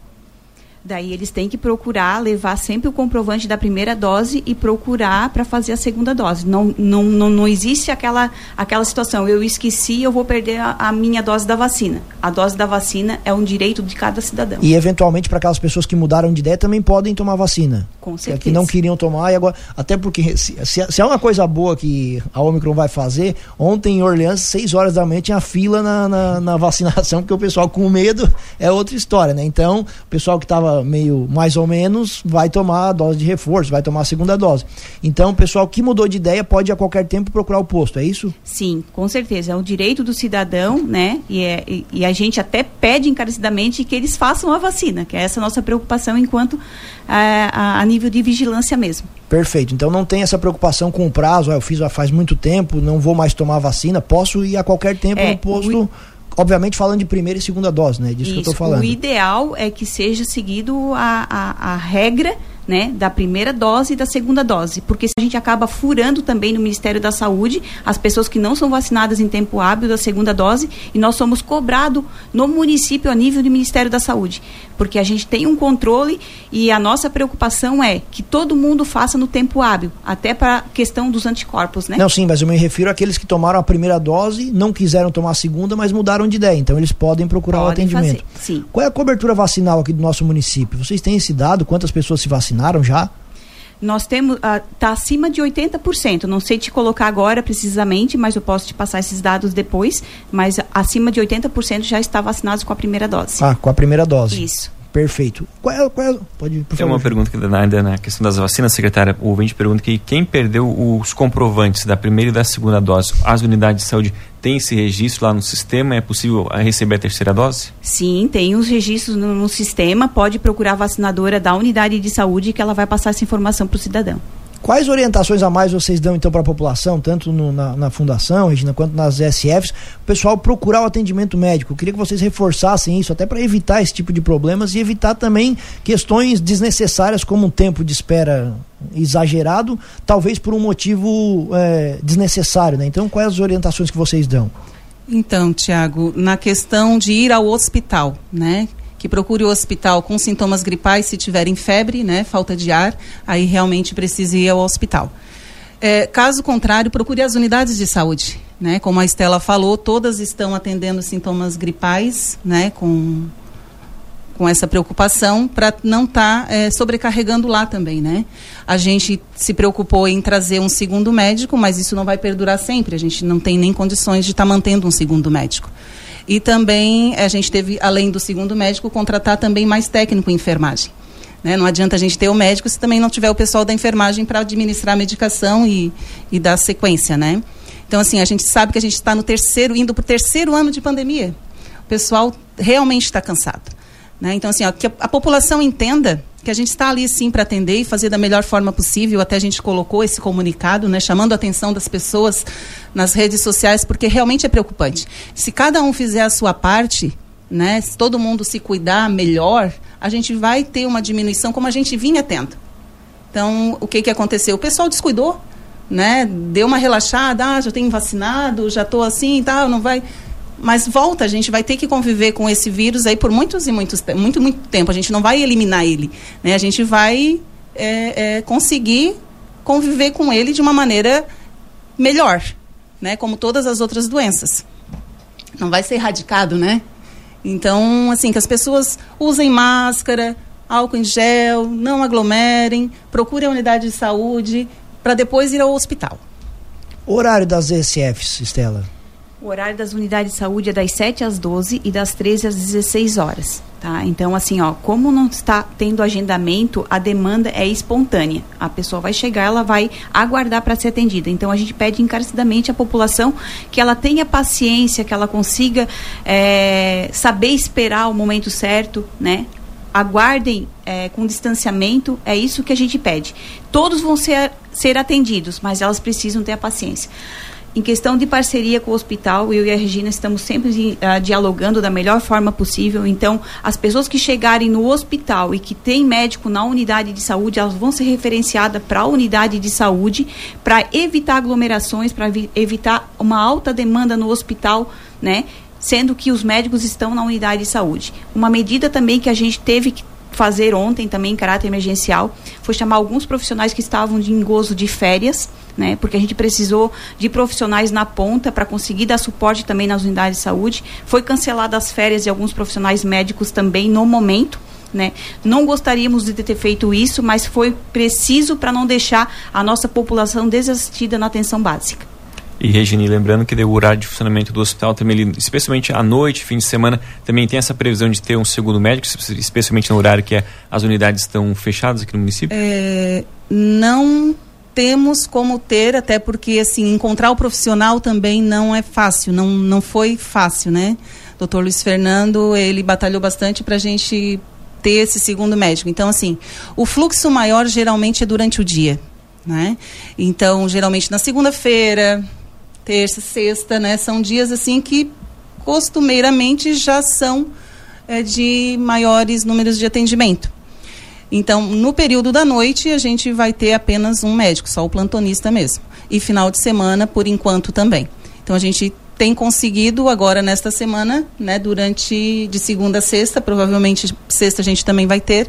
Daí eles têm que procurar levar sempre o comprovante da primeira dose e procurar para fazer a segunda dose. Não, não, não, não existe aquela, aquela situação, eu esqueci, eu vou perder a, a minha dose da vacina. A dose da vacina é um direito de cada cidadão. E eventualmente para aquelas pessoas que mudaram de ideia também podem tomar vacina. Com certeza. Que não queriam tomar e agora, até porque se, se, se é uma coisa boa que a Omicron vai fazer, ontem em Orleans, seis horas da manhã tinha fila na, na, na vacinação, porque o pessoal com medo é outra história, né? Então, o pessoal que estava meio mais ou menos vai tomar a dose de reforço, vai tomar a segunda dose. Então, o pessoal que mudou de ideia pode a qualquer tempo procurar o posto, é isso? Sim, com certeza. É um direito do cidadão, né? E, é, e, e a gente até pede encarecidamente que eles façam a vacina, que é essa nossa preocupação enquanto a, a, a nível de vigilância mesmo. Perfeito. Então não tem essa preocupação com o prazo, ah, eu fiz já faz muito tempo, não vou mais tomar a vacina, posso ir a qualquer tempo é, no posto... O... Obviamente falando de primeira e segunda dose, né? Disso Isso, que eu estou falando. O ideal é que seja seguido a, a, a regra, né, da primeira dose e da segunda dose, porque se a gente acaba furando também no Ministério da Saúde as pessoas que não são vacinadas em tempo hábil da segunda dose, e nós somos cobrados no município a nível do Ministério da Saúde, porque a gente tem um controle e a nossa preocupação é que todo mundo faça no tempo hábil, até para a questão dos anticorpos, né? Não, sim, mas eu me refiro àqueles que tomaram a primeira dose, não quiseram tomar a segunda, mas mudaram de ideia, então eles podem procurar podem o atendimento. Fazer, sim. Qual é a cobertura vacinal aqui do nosso município? Vocês têm esse dado? Quantas pessoas se vacinaram já? Nós temos, está uh, acima de oitenta por cento, não sei te colocar agora precisamente, mas eu posso te passar esses dados depois, mas acima de oitenta por cento já está vacinados com a primeira dose. Ah, com a primeira dose. Isso. Perfeito. Qual é, qual é, pode, por Tem favor. uma pergunta que ainda na questão das vacinas, secretária, o ouvinte pergunta que quem perdeu os comprovantes da primeira e da segunda dose, as unidades de saúde têm esse registro lá no sistema? É possível receber a terceira dose? Sim, tem os registros no, no sistema, pode procurar a vacinadora da unidade de saúde que ela vai passar essa informação para o cidadão. Quais orientações a mais vocês dão então para a população, tanto no, na, na Fundação, Regina, quanto nas S Fs, o pessoal procurar o atendimento médico? Eu queria que vocês reforçassem isso, até para evitar esse tipo de problemas e evitar também questões desnecessárias, como um tempo de espera exagerado, talvez por um motivo é, desnecessário, né? Então, quais as orientações que vocês dão? Então, Tiago, na questão de ir ao hospital, né? Que procure o hospital com sintomas gripais, se tiverem febre, né? Falta de ar, aí realmente precisa ir ao hospital. É, caso contrário, procure as unidades de saúde, né? Como a Estela falou, todas estão atendendo sintomas gripais, né? Com, com essa preocupação, para não estar tá, é, sobrecarregando lá também, né? A gente se preocupou em trazer um segundo médico, mas isso não vai perdurar sempre, a gente não tem nem condições de estar tá mantendo um segundo médico. E também a gente teve, além do segundo médico, contratar também mais técnico em enfermagem. Né? Não adianta a gente ter o médico se também não tiver o pessoal da enfermagem para administrar a medicação e, e dar sequência, né? Então, assim, a gente sabe que a gente está no terceiro, indo para o terceiro ano de pandemia. O pessoal realmente está cansado. Né? Então, assim, ó, que a, a população entenda que a gente está ali, sim, para atender e fazer da melhor forma possível. Até a gente colocou esse comunicado, né, chamando a atenção das pessoas nas redes sociais, porque realmente é preocupante. Se cada um fizer a sua parte, né, se todo mundo se cuidar melhor, a gente vai ter uma diminuição como a gente vinha tendo. Então, o que que aconteceu? O pessoal descuidou, né, deu uma relaxada, ah, já tenho vacinado, já estou assim e tal, não vai... Mas volta, a gente vai ter que conviver com esse vírus aí por muitos e muitos, muito, muito tempo. A gente não vai eliminar ele, né? A gente vai é, é, conseguir conviver com ele de uma maneira melhor, né? Como todas as outras doenças. Não vai ser erradicado, né? Então, assim, que as pessoas usem máscara, álcool em gel, não aglomerem, procurem a unidade de saúde para depois ir ao hospital. Horário das E S Fs, Estela? O horário das unidades de saúde é das sete às doze e das treze às dezesseis horas, tá? Então, assim, ó, como não está tendo agendamento, a demanda é espontânea. A pessoa vai chegar, ela vai aguardar para ser atendida. Então, a gente pede encarecidamente à população que ela tenha paciência, que ela consiga é, saber esperar o momento certo, né? Aguardem é, com distanciamento, é isso que a gente pede. Todos vão ser, ser atendidos, mas elas precisam ter a paciência. Em questão de parceria com o hospital, eu e a Regina estamos sempre uh, dialogando da melhor forma possível. Então, as pessoas que chegarem no hospital e que tem médico na unidade de saúde, elas vão ser referenciadas para a unidade de saúde para evitar aglomerações, para evitar uma alta demanda no hospital, né? Sendo que os médicos estão na unidade de saúde. Uma medida também que a gente teve que fazer ontem também em caráter emergencial foi chamar alguns profissionais que estavam de gozo de férias, né, porque a gente precisou de profissionais na ponta para conseguir dar suporte também nas unidades de saúde. Foi cancelada as férias de alguns profissionais médicos também no momento, né? Não gostaríamos de ter feito isso, mas foi preciso para não deixar a nossa população desassistida na atenção básica. E, Regine, lembrando que o horário de funcionamento do hospital também, especialmente à noite, fim de semana, também tem essa previsão de ter um segundo médico, especialmente no horário que as unidades estão fechadas aqui no município? É, não temos como ter, até porque, assim, encontrar o profissional também não é fácil, não, não foi fácil, né? doutor Luiz Fernando, ele batalhou bastante para a gente ter esse segundo médico. Então, assim, o fluxo maior geralmente é durante o dia, né? Então, geralmente na segunda-feira, terça, sexta, né? São dias assim que costumeiramente já são é, de maiores números de atendimento. Então, no período da noite, a gente vai ter apenas um médico, só o plantonista mesmo. E final de semana, por enquanto, também. Então, a gente tem conseguido agora nesta semana, né? Durante de segunda a sexta, provavelmente sexta a gente também vai ter,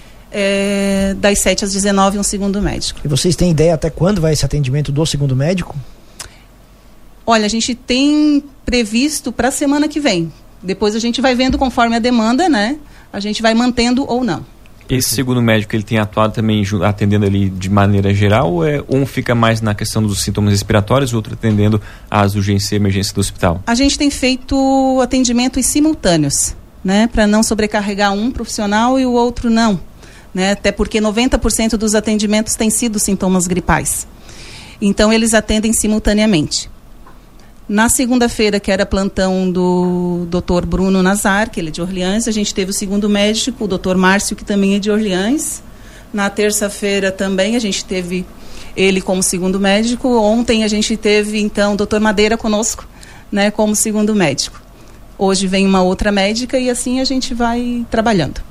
é, das sete às dezenove, um segundo médico. E vocês têm ideia até quando vai esse atendimento do segundo médico? Olha, a gente tem previsto para a semana que vem. Depois a gente vai vendo conforme a demanda, né? A gente vai mantendo ou não. Esse segundo médico, ele tem atuado também atendendo ali de maneira geral, ou é, um fica mais na questão dos sintomas respiratórios, o outro atendendo às urgências e emergências do hospital? A gente tem feito atendimentos simultâneos, né? Para não sobrecarregar um profissional e o outro não, né? Até porque noventa por cento dos atendimentos têm sido sintomas gripais. Então, eles atendem simultaneamente. Na segunda-feira, que era plantão do doutor Bruno Nazar, que ele é de Orleans, a gente teve o segundo médico, o doutor Márcio, que também é de Orleans. Na terça-feira também a gente teve ele como segundo médico. Ontem a gente teve, então, o doutor Madeira conosco, né, como segundo médico. Hoje vem uma outra médica e assim a gente vai trabalhando.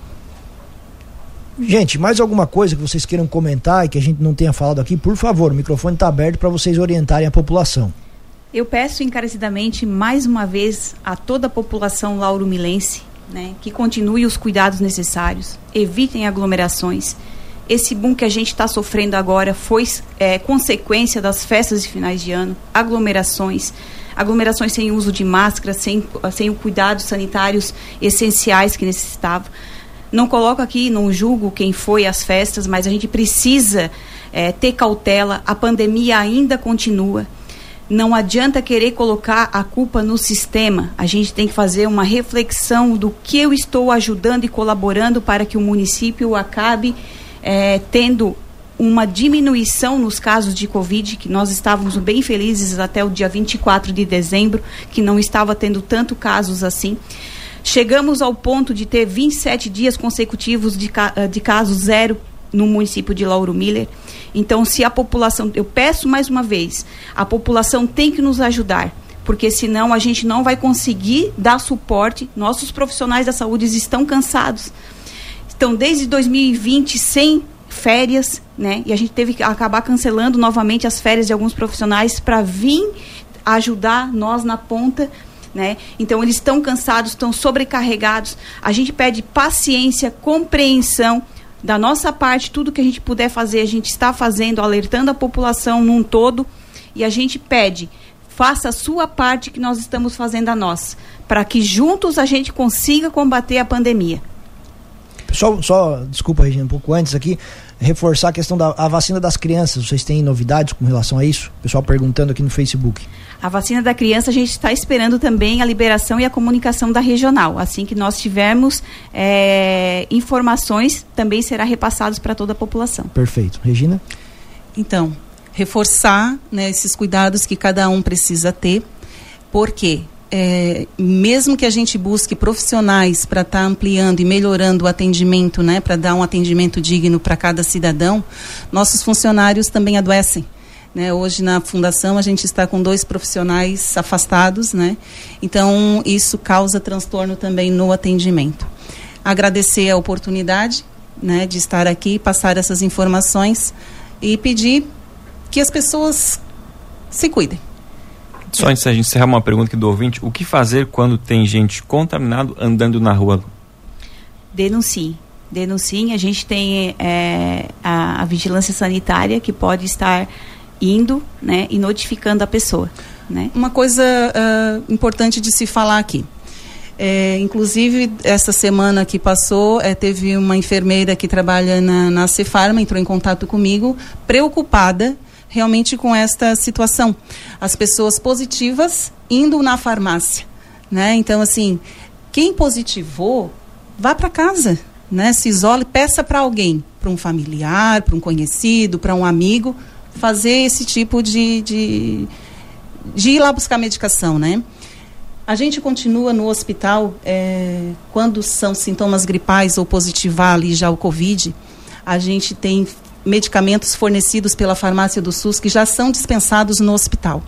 Gente, mais alguma coisa que vocês queiram comentar e que a gente não tenha falado aqui? Por favor, o microfone está aberto para vocês orientarem a população. Eu peço encarecidamente, mais uma vez, a toda a população lauromilense, né, que continue os cuidados necessários, evitem aglomerações. Esse boom que a gente está sofrendo agora foi é, consequência das festas de finais de ano, aglomerações, aglomerações sem uso de máscara, sem, sem os cuidados sanitários essenciais que necessitava. Não coloco aqui, não julgo quem foi às festas, mas a gente precisa é, ter cautela, a pandemia ainda continua. Não adianta querer colocar a culpa no sistema. A gente tem que fazer uma reflexão do que eu estou ajudando e colaborando para que o município acabe é, tendo uma diminuição nos casos de Covid, que nós estávamos bem felizes até o dia vinte e quatro de dezembro, que não estava tendo tanto casos assim. Chegamos ao ponto de ter vinte e sete dias consecutivos de, de casos zero no município de Lauro Miller. Então, se a população, eu peço mais uma vez, a população tem que nos ajudar, porque senão a gente não vai conseguir dar suporte. Nossos profissionais da saúde estão cansados. Estão desde dois mil e vinte sem férias, né? E a gente teve que acabar cancelando novamente as férias de alguns profissionais para vir ajudar nós na ponta, né? Então, eles estão cansados, estão sobrecarregados. A gente pede paciência, compreensão. Da nossa parte, tudo que a gente puder fazer, a gente está fazendo, alertando a população num todo, e a gente pede, faça a sua parte, que nós estamos fazendo a nossa, para que juntos a gente consiga combater a pandemia. Pessoal, só, desculpa, Regina, um pouco antes aqui, reforçar a questão da a vacina das crianças. Vocês têm novidades com relação a isso? Pessoal perguntando aqui no Facebook. A vacina da criança, a gente está esperando também a liberação e a comunicação da regional. Assim que nós tivermos é, informações, também será repassados para toda a população. Perfeito. Regina? Então, reforçar, né, esses cuidados que cada um precisa ter, porque é, mesmo que a gente busque profissionais para estar tá ampliando e melhorando o atendimento, né, para dar um atendimento digno para cada cidadão, nossos funcionários também adoecem. Né, hoje na fundação a gente está com dois profissionais afastados, né? Então isso causa transtorno também no atendimento. Agradecer a oportunidade, né, de estar aqui, passar essas informações e pedir que as pessoas se cuidem. Só antes da gente encerrar, uma pergunta aqui do ouvinte: o que fazer quando tem gente contaminado andando na rua? Denuncie. Denunciem. A gente tem é, a, a vigilância sanitária que pode estar indo, né, e notificando a pessoa, né? Uma coisa uh, importante de se falar aqui, é, inclusive essa semana que passou, é, teve uma enfermeira que trabalha na, na Cefarma, entrou em contato comigo, preocupada realmente com esta situação, as pessoas positivas indo na farmácia, né? Então, assim, quem positivou, vá para casa, né? Se isole, peça para alguém, para um familiar, para um conhecido, para um amigo, fazer esse tipo de, de, de ir lá buscar medicação, né? A gente continua no hospital, é, quando são sintomas gripais ou positivar ali já o Covid, a gente tem medicamentos fornecidos pela farmácia do SUS que já são dispensados no hospital.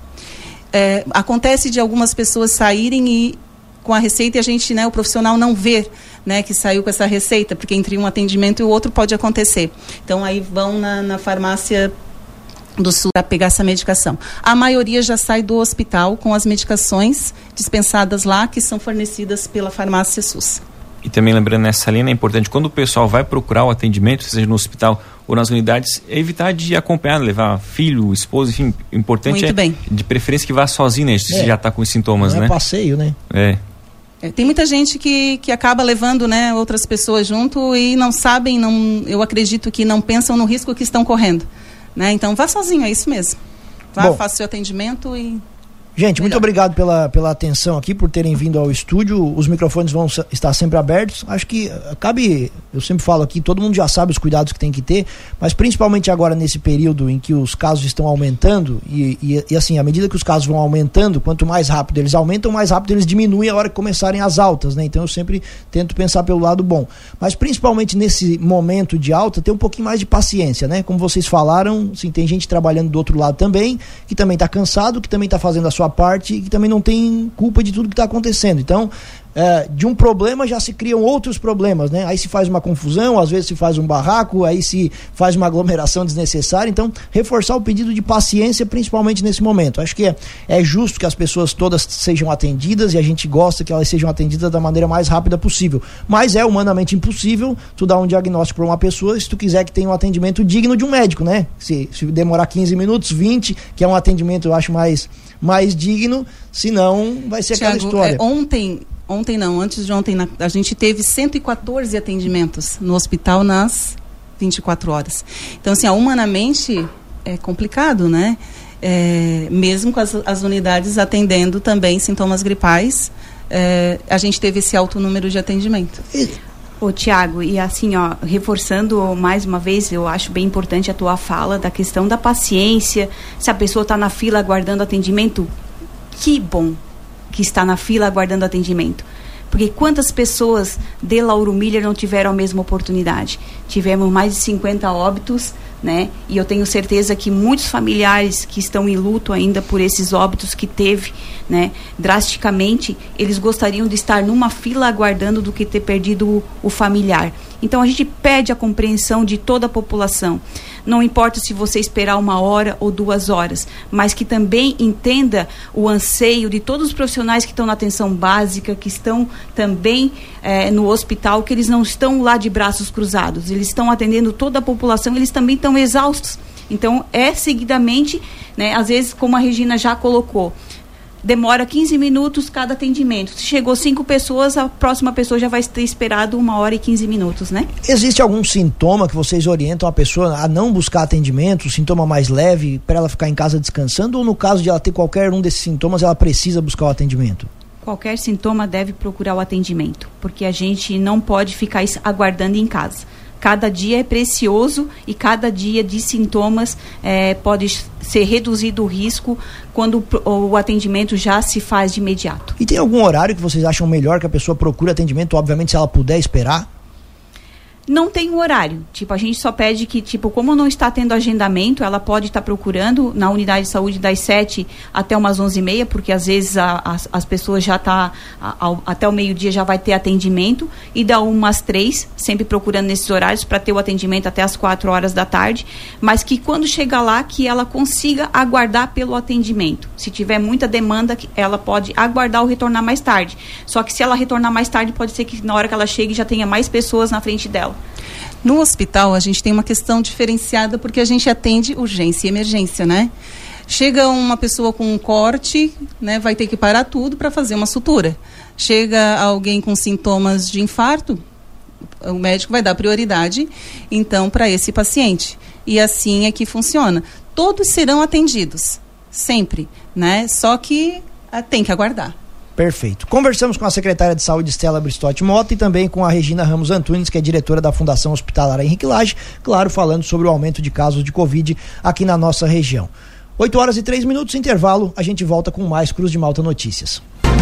É, acontece de algumas pessoas saírem e com a receita e a gente, né, o profissional não ver, né, que saiu com essa receita, porque entre um atendimento e o outro pode acontecer. Então aí vão na, na farmácia do SUS para pegar essa medicação. A maioria já sai do hospital com as medicações dispensadas lá, que são fornecidas pela farmácia SUS. E também lembrando nessa linha, é importante, quando o pessoal vai procurar o atendimento, seja no hospital ou nas unidades, é evitar de acompanhar, levar filho, esposa, enfim, o importante Muito é, bem. de preferência, que vá sozinho, né, se é. já está com os sintomas, não né? É passeio, né? É. É, tem muita gente que, que acaba levando, né, outras pessoas junto e não sabem, não, eu acredito que não pensam no risco que estão correndo. Né? Então vá sozinho, é isso mesmo. Vá, Bom, faça o seu atendimento e... Gente, melhor. Muito obrigado pela, pela atenção aqui, por terem vindo ao estúdio. Os microfones vão estar sempre abertos. Acho que cabe, eu sempre falo aqui, todo mundo já sabe os cuidados que tem que ter, mas principalmente agora nesse período em que os casos estão aumentando e, e, e assim, à medida que os casos vão aumentando, quanto mais rápido eles aumentam, mais rápido eles diminuem a hora que começarem as altas, né? Então eu sempre tento pensar pelo lado bom. Mas principalmente nesse momento de alta, ter um pouquinho mais de paciência, né? Como vocês falaram, assim, tem gente trabalhando do outro lado também, que também está cansado, que também está fazendo a sua parte e que também não tem culpa de tudo que está acontecendo. Então, é, de um problema já se criam outros problemas, né? Aí se faz uma confusão, às vezes se faz um barraco, aí se faz uma aglomeração desnecessária. Então, reforçar o pedido de paciência, principalmente nesse momento. Acho que é, é justo que as pessoas todas sejam atendidas, e a gente gosta que elas sejam atendidas da maneira mais rápida possível. Mas é humanamente impossível tu dar um diagnóstico para uma pessoa se tu quiser que tenha um atendimento digno de um médico, né? Se, se demorar quinze minutos, vinte, que é um atendimento, eu acho, mais, mais digno, senão vai ser Thiago, aquela história. É, ontem, ontem não, antes de ontem, na, a gente teve cento e quatorze atendimentos no hospital nas vinte e quatro horas. Então, assim, humanamente é complicado, né? É, mesmo com as, as unidades atendendo também sintomas gripais, é, a gente teve esse alto número de atendimento. Ô, Tiago, e assim, ó, reforçando mais uma vez, eu acho bem importante a tua fala da questão da paciência. Se a pessoa está na fila aguardando atendimento, que bom que está na fila aguardando atendimento. Porque quantas pessoas de Lauro Miller não tiveram a mesma oportunidade? Tivemos mais de cinquenta óbitos, né? E eu tenho certeza que muitos familiares que estão em luto ainda por esses óbitos que teve, né, drasticamente, eles gostariam de estar numa fila aguardando do que ter perdido o, o familiar. Então a gente pede a compreensão de toda a população. Não importa se você esperar uma hora ou duas horas, mas que também entenda o anseio de todos os profissionais que estão na atenção básica, que estão também eh, no hospital, que eles não estão lá de braços cruzados, eles estão atendendo toda a população, eles também estão exaustos. Então é seguidamente, né, às vezes, como a Regina já colocou, demora quinze minutos cada atendimento. Se chegou cinco pessoas, a próxima pessoa já vai ter esperado uma hora e quinze minutos, né? Existe algum sintoma que vocês orientam a pessoa a não buscar atendimento, sintoma mais leve, para ela ficar em casa descansando, ou no caso de ela ter qualquer um desses sintomas, ela precisa buscar o atendimento? Qualquer sintoma deve procurar o atendimento, porque a gente não pode ficar aguardando em casa. Cada dia é precioso e cada dia de sintomas é, pode ser reduzido o risco quando o, o atendimento já se faz de imediato. E tem algum horário que vocês acham melhor que a pessoa procure atendimento, obviamente, se ela puder esperar? Não tem um horário, tipo, a gente só pede que, tipo, como não está tendo agendamento, ela pode estar procurando na unidade de saúde das sete até umas onze e meia, porque às vezes a, as, as pessoas já tá a, a, até o meio-dia já vai ter atendimento, e dá umas três, sempre procurando nesses horários para ter o atendimento até as quatro horas da tarde, mas que quando chegar lá, que ela consiga aguardar pelo atendimento. Se tiver muita demanda, ela pode aguardar ou retornar mais tarde. Só que se ela retornar mais tarde, pode ser que na hora que ela chegue já tenha mais pessoas na frente dela. No hospital, a gente tem uma questão diferenciada porque a gente atende urgência e emergência, né? Chega uma pessoa com um corte, né, vai ter que parar tudo para fazer uma sutura. Chega alguém com sintomas de infarto, o médico vai dar prioridade, então, para esse paciente. E assim é que funciona. Todos serão atendidos, sempre, né? Só que ah, tem que aguardar. Perfeito. Conversamos com a secretária de Saúde, Stella Bristotti Mota, e também com a Regina Ramos Antunes, que é diretora da Fundação Hospitalar Henrique Lage, claro, falando sobre o aumento de casos de Covid aqui na nossa região. oito horas e três minutos, intervalo, a gente volta com mais Cruz de Malta Notícias.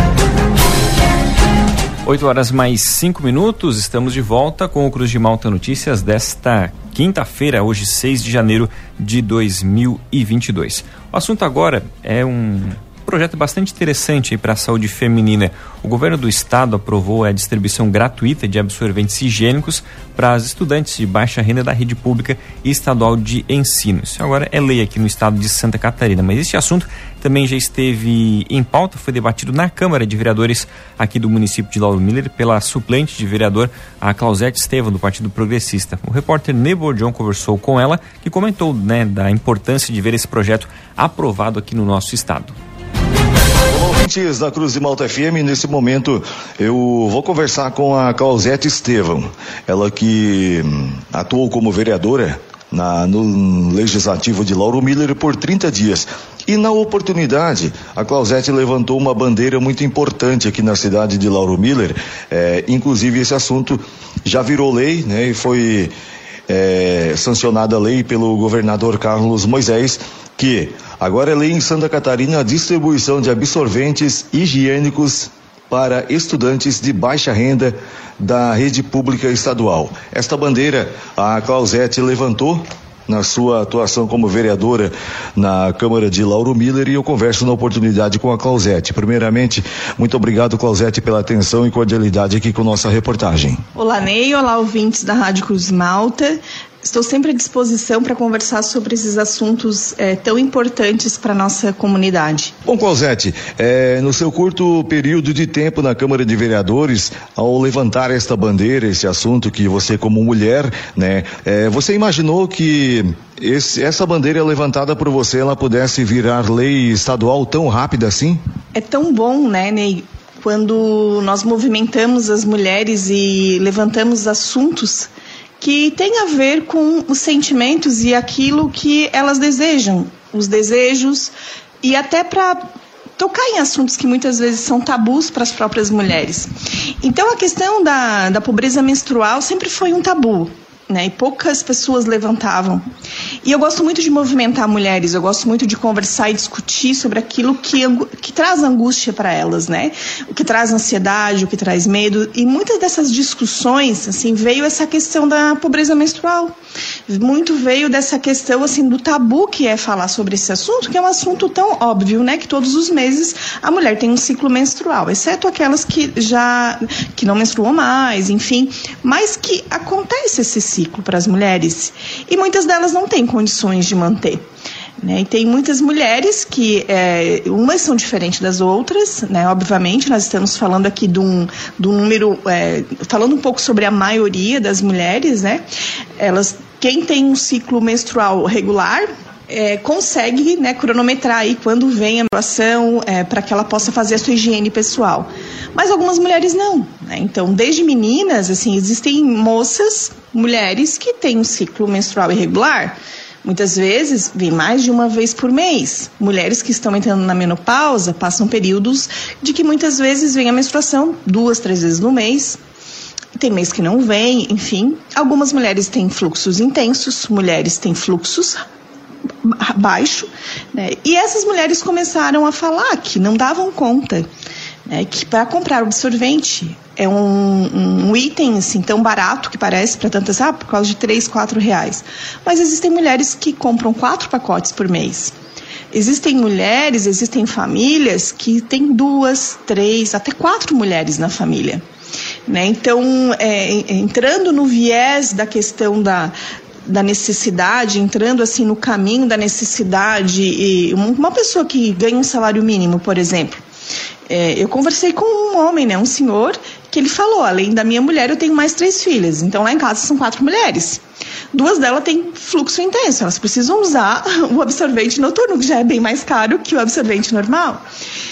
oito horas mais cinco minutos, estamos de volta com o Cruz de Malta Notícias desta quinta-feira, hoje seis de janeiro de dois mil e vinte e dois. O assunto agora é um projeto bastante interessante para a saúde feminina. O governo do estado aprovou a distribuição gratuita de absorventes higiênicos para as estudantes de baixa renda da rede pública e estadual de ensino. Isso agora é lei aqui no estado de Santa Catarina, mas este assunto também já esteve em pauta, foi debatido na Câmara de Vereadores aqui do município de Lauro Miller pela suplente de vereador, a Clausete Estevam, do Partido Progressista. O repórter Nebo John conversou com ela, que comentou, né, da importância de ver esse projeto aprovado aqui no nosso estado. Ouvintes da Cruz de Malta F M, nesse momento eu vou conversar com a Clausete Estevam, ela que atuou como vereadora na, no Legislativo de Lauro Miller por trinta dias. E na oportunidade, a Clausete levantou uma bandeira muito importante aqui na cidade de Lauro Miller, é, inclusive esse assunto já virou lei, né, e foi é, sancionada a lei pelo governador Carlos Moisés, que agora é lei em Santa Catarina a distribuição de absorventes higiênicos para estudantes de baixa renda da rede pública estadual. Esta bandeira a Clausete levantou na sua atuação como vereadora na Câmara de Lauro Miller, e eu converso na oportunidade com a Clausete. Primeiramente, muito obrigado, Clausete, pela atenção e cordialidade aqui com nossa reportagem. Olá, Ney, olá, ouvintes da Rádio Cruz Malta. Estou sempre à disposição para conversar sobre esses assuntos é, tão importantes para a nossa comunidade. Bom, Clausete, é, no seu curto período de tempo na Câmara de Vereadores, ao levantar esta bandeira, esse assunto que você como mulher, né, é, você imaginou que esse, essa bandeira levantada por você, ela pudesse virar lei estadual tão rápida assim? É tão bom, né, Ney? Quando nós movimentamos as mulheres e levantamos assuntos que tem a ver com os sentimentos e aquilo que elas desejam, os desejos, e até para tocar em assuntos que muitas vezes são tabus para as próprias mulheres. Então a questão da, da pobreza menstrual sempre foi um tabu, né? E poucas pessoas levantavam. E eu gosto muito de movimentar mulheres, eu gosto muito de conversar e discutir sobre aquilo que, que traz angústia para elas, né? O que traz ansiedade, o que traz medo. E muitas dessas discussões, assim, veio essa questão da pobreza menstrual. Muito veio dessa questão, assim, do tabu que é falar sobre esse assunto, que é um assunto tão óbvio, né? Que todos os meses a mulher tem um ciclo menstrual, exceto aquelas que já, que não menstruam mais, enfim, mas que acontece esse ciclo para as mulheres. E muitas delas não têm condições de manter, né? E tem muitas mulheres que é, umas são diferentes das outras, né? Obviamente nós estamos falando aqui de um, de um número, é, falando um pouco sobre a maioria das mulheres, né? Elas, quem tem um ciclo menstrual regular, É, consegue, né, cronometrar aí quando vem a menstruação, é, para que ela possa fazer a sua higiene pessoal. Mas algumas mulheres não, né? Então, desde meninas, assim, existem moças, mulheres que têm um ciclo menstrual irregular. Muitas vezes vem mais de uma vez por mês. Mulheres que estão entrando na menopausa passam períodos de que muitas vezes vem a menstruação duas, três vezes no mês. Tem mês que não vem, enfim. Algumas mulheres têm fluxos intensos, mulheres têm fluxos baixo, né? E essas mulheres começaram a falar que não davam conta, né? Que para comprar absorvente é um, um item assim tão barato que parece para tantas, ah, por causa de três, quatro reais. Mas existem mulheres que compram quatro pacotes por mês. Existem mulheres, existem famílias que têm duas, três, até quatro mulheres na família, né? Então, é, entrando no viés da questão da da necessidade, entrando assim no caminho da necessidade, e uma pessoa que ganha um salário mínimo, por exemplo, é, eu conversei com um homem, né, um senhor, que ele falou, além da minha mulher eu tenho mais três filhas, então lá em casa são quatro mulheres, duas delas têm fluxo intenso, elas precisam usar o absorvente noturno, que já é bem mais caro que o absorvente normal.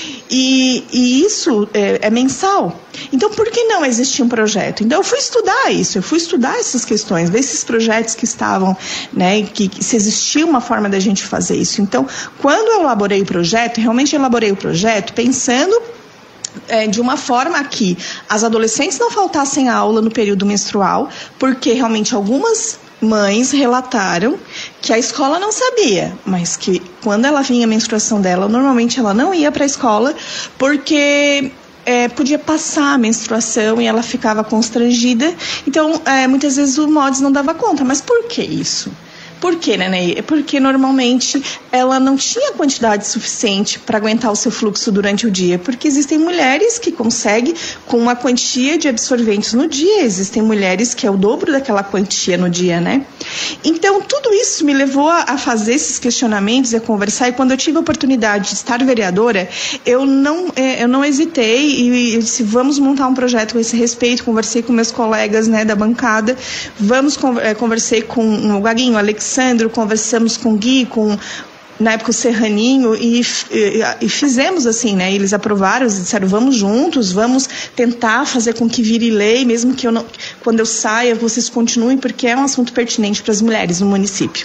E, e isso é, é mensal. Então, por que não existia um projeto? Então, eu fui estudar isso, eu fui estudar essas questões, ver esses projetos que estavam, né, que, que se existia uma forma da gente fazer isso. Então, quando eu elaborei o projeto, realmente elaborei o projeto pensando É, de uma forma que as adolescentes não faltassem aula no período menstrual, porque realmente algumas mães relataram que a escola não sabia, mas que quando ela vinha a menstruação dela, normalmente ela não ia para a escola, porque é, podia passar a menstruação e ela ficava constrangida. Então, é, muitas vezes o M O D S não dava conta. Mas por que isso? Por quê, né, Ney? Porque normalmente ela não tinha quantidade suficiente para aguentar o seu fluxo durante o dia, porque existem mulheres que conseguem com uma quantia de absorventes no dia, existem mulheres que é o dobro daquela quantia no dia, né? Então, tudo isso me levou a, a fazer esses questionamentos e a conversar, e quando eu tive a oportunidade de estar vereadora, eu não, é, eu não hesitei e eu disse, vamos montar um projeto com esse respeito, conversei com meus colegas, né, da bancada, vamos, é, conversei com o Gaguinho, o Alex Sandro, conversamos com o Gui, com, na época, o Serraninho, e, e, e fizemos assim, né? Eles aprovaram, eles disseram, vamos juntos, vamos tentar fazer com que vire lei, mesmo que eu não, quando eu saia, vocês continuem, porque é um assunto pertinente para as mulheres no município.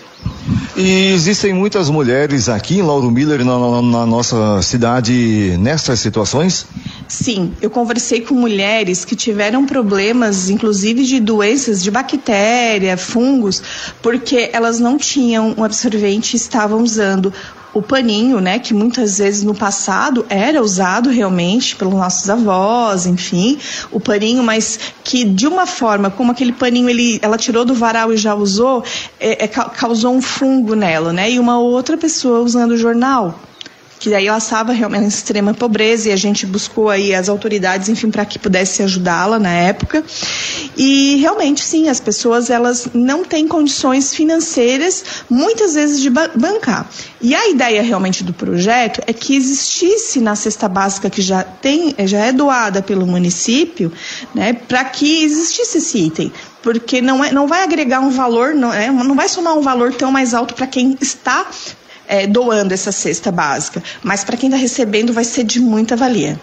E existem muitas mulheres aqui em Lauro Miller, na, na, na nossa cidade, nessas situações? Sim, eu conversei com mulheres que tiveram problemas, inclusive de doenças de bactéria, fungos, porque elas não tinham um absorvente e estavam usando o paninho, né, que muitas vezes no passado era usado realmente pelos nossos avós, enfim, o paninho, mas que de uma forma, como aquele paninho ele, ela tirou do varal e já usou, é, é, causou um fungo nela, né, e uma outra pessoa usando o jornal, que daí ela estava realmente em extrema pobreza e a gente buscou aí as autoridades, enfim, para que pudesse ajudá-la na época. E realmente, sim, as pessoas elas não têm condições financeiras, muitas vezes, de bancar. E a ideia realmente do projeto é que existisse na cesta básica que já, tem, já é doada pelo município, né, para que existisse esse item. Porque não, é, não vai agregar um valor, não, é, não vai somar um valor tão mais alto para quem está É, doando essa cesta básica, mas para quem está recebendo vai ser de muita valia.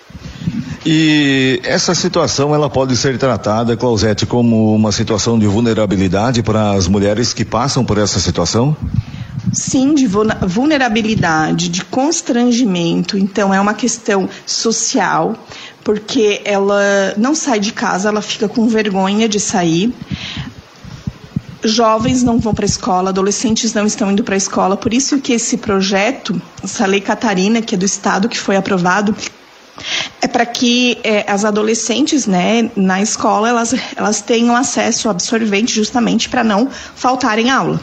E essa situação ela pode ser tratada, Clausete, como uma situação de vulnerabilidade para as mulheres que passam por essa situação? Sim, de vulnerabilidade, de constrangimento. Então é uma questão social, porque ela não sai de casa, ela fica com vergonha de sair. Jovens não vão para a escola, adolescentes não estão indo para a escola, por isso que esse projeto, essa lei Catarina, que é do estado, que foi aprovado, é para que é, as adolescentes, né, na escola, elas, elas tenham acesso ao absorvente justamente para não faltarem aula.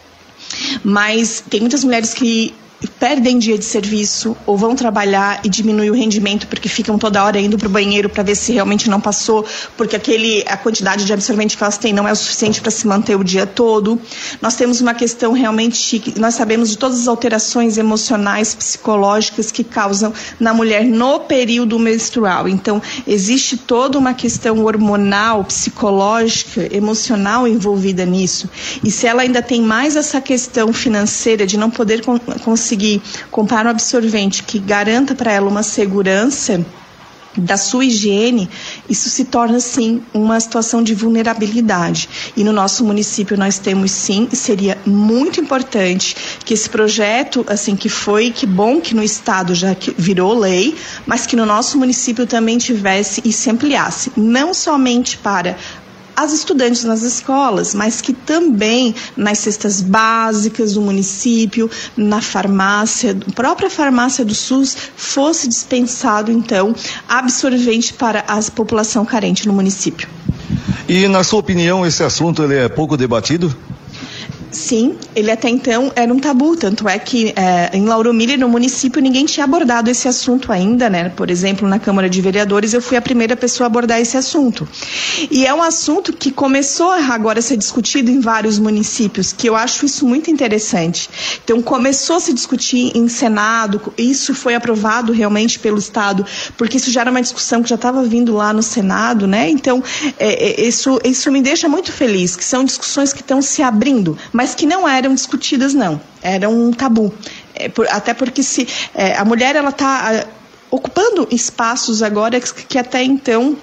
Mas tem muitas mulheres que perdem dia de serviço ou vão trabalhar e diminui o rendimento porque ficam toda hora indo para o banheiro para ver se realmente não passou, porque aquele, a quantidade de absorvente que elas têm não é o suficiente para se manter o dia todo. Nós temos uma questão realmente, nós sabemos de todas as alterações emocionais, psicológicas que causam na mulher no período menstrual. Então, existe toda uma questão hormonal, psicológica, emocional envolvida nisso. E se ela ainda tem mais essa questão financeira de não poder con- conseguir conseguir comprar um absorvente que garanta para ela uma segurança da sua higiene, isso se torna, sim, uma situação de vulnerabilidade. E no nosso município nós temos, sim, e seria muito importante que esse projeto, assim, que foi, que bom que no estado já virou lei, mas que no nosso município também tivesse e se ampliasse, não somente para as estudantes nas escolas, mas que também nas cestas básicas do município, na farmácia, própria farmácia do SUS, fosse dispensado, então, absorvente para a população carente no município. E, na sua opinião, esse assunto ele é pouco debatido? Sim, ele até então era um tabu, tanto é que é, em Lauro Miller, no município, ninguém tinha abordado esse assunto ainda, né? Por exemplo, na Câmara de Vereadores, eu fui a primeira pessoa a abordar esse assunto. E é um assunto que começou agora a ser discutido em vários municípios, que eu acho isso muito interessante. Então, começou a se discutir em Senado, isso foi aprovado realmente pelo Estado, porque isso já era uma discussão que já estava vindo lá no Senado, né? Então, é, é, isso, isso me deixa muito feliz, que são discussões que estão se abrindo, mas que não eram discutidas, não. Era um tabu. É, por, até porque se, é, a mulher ela está ocupando espaços agora que, que até então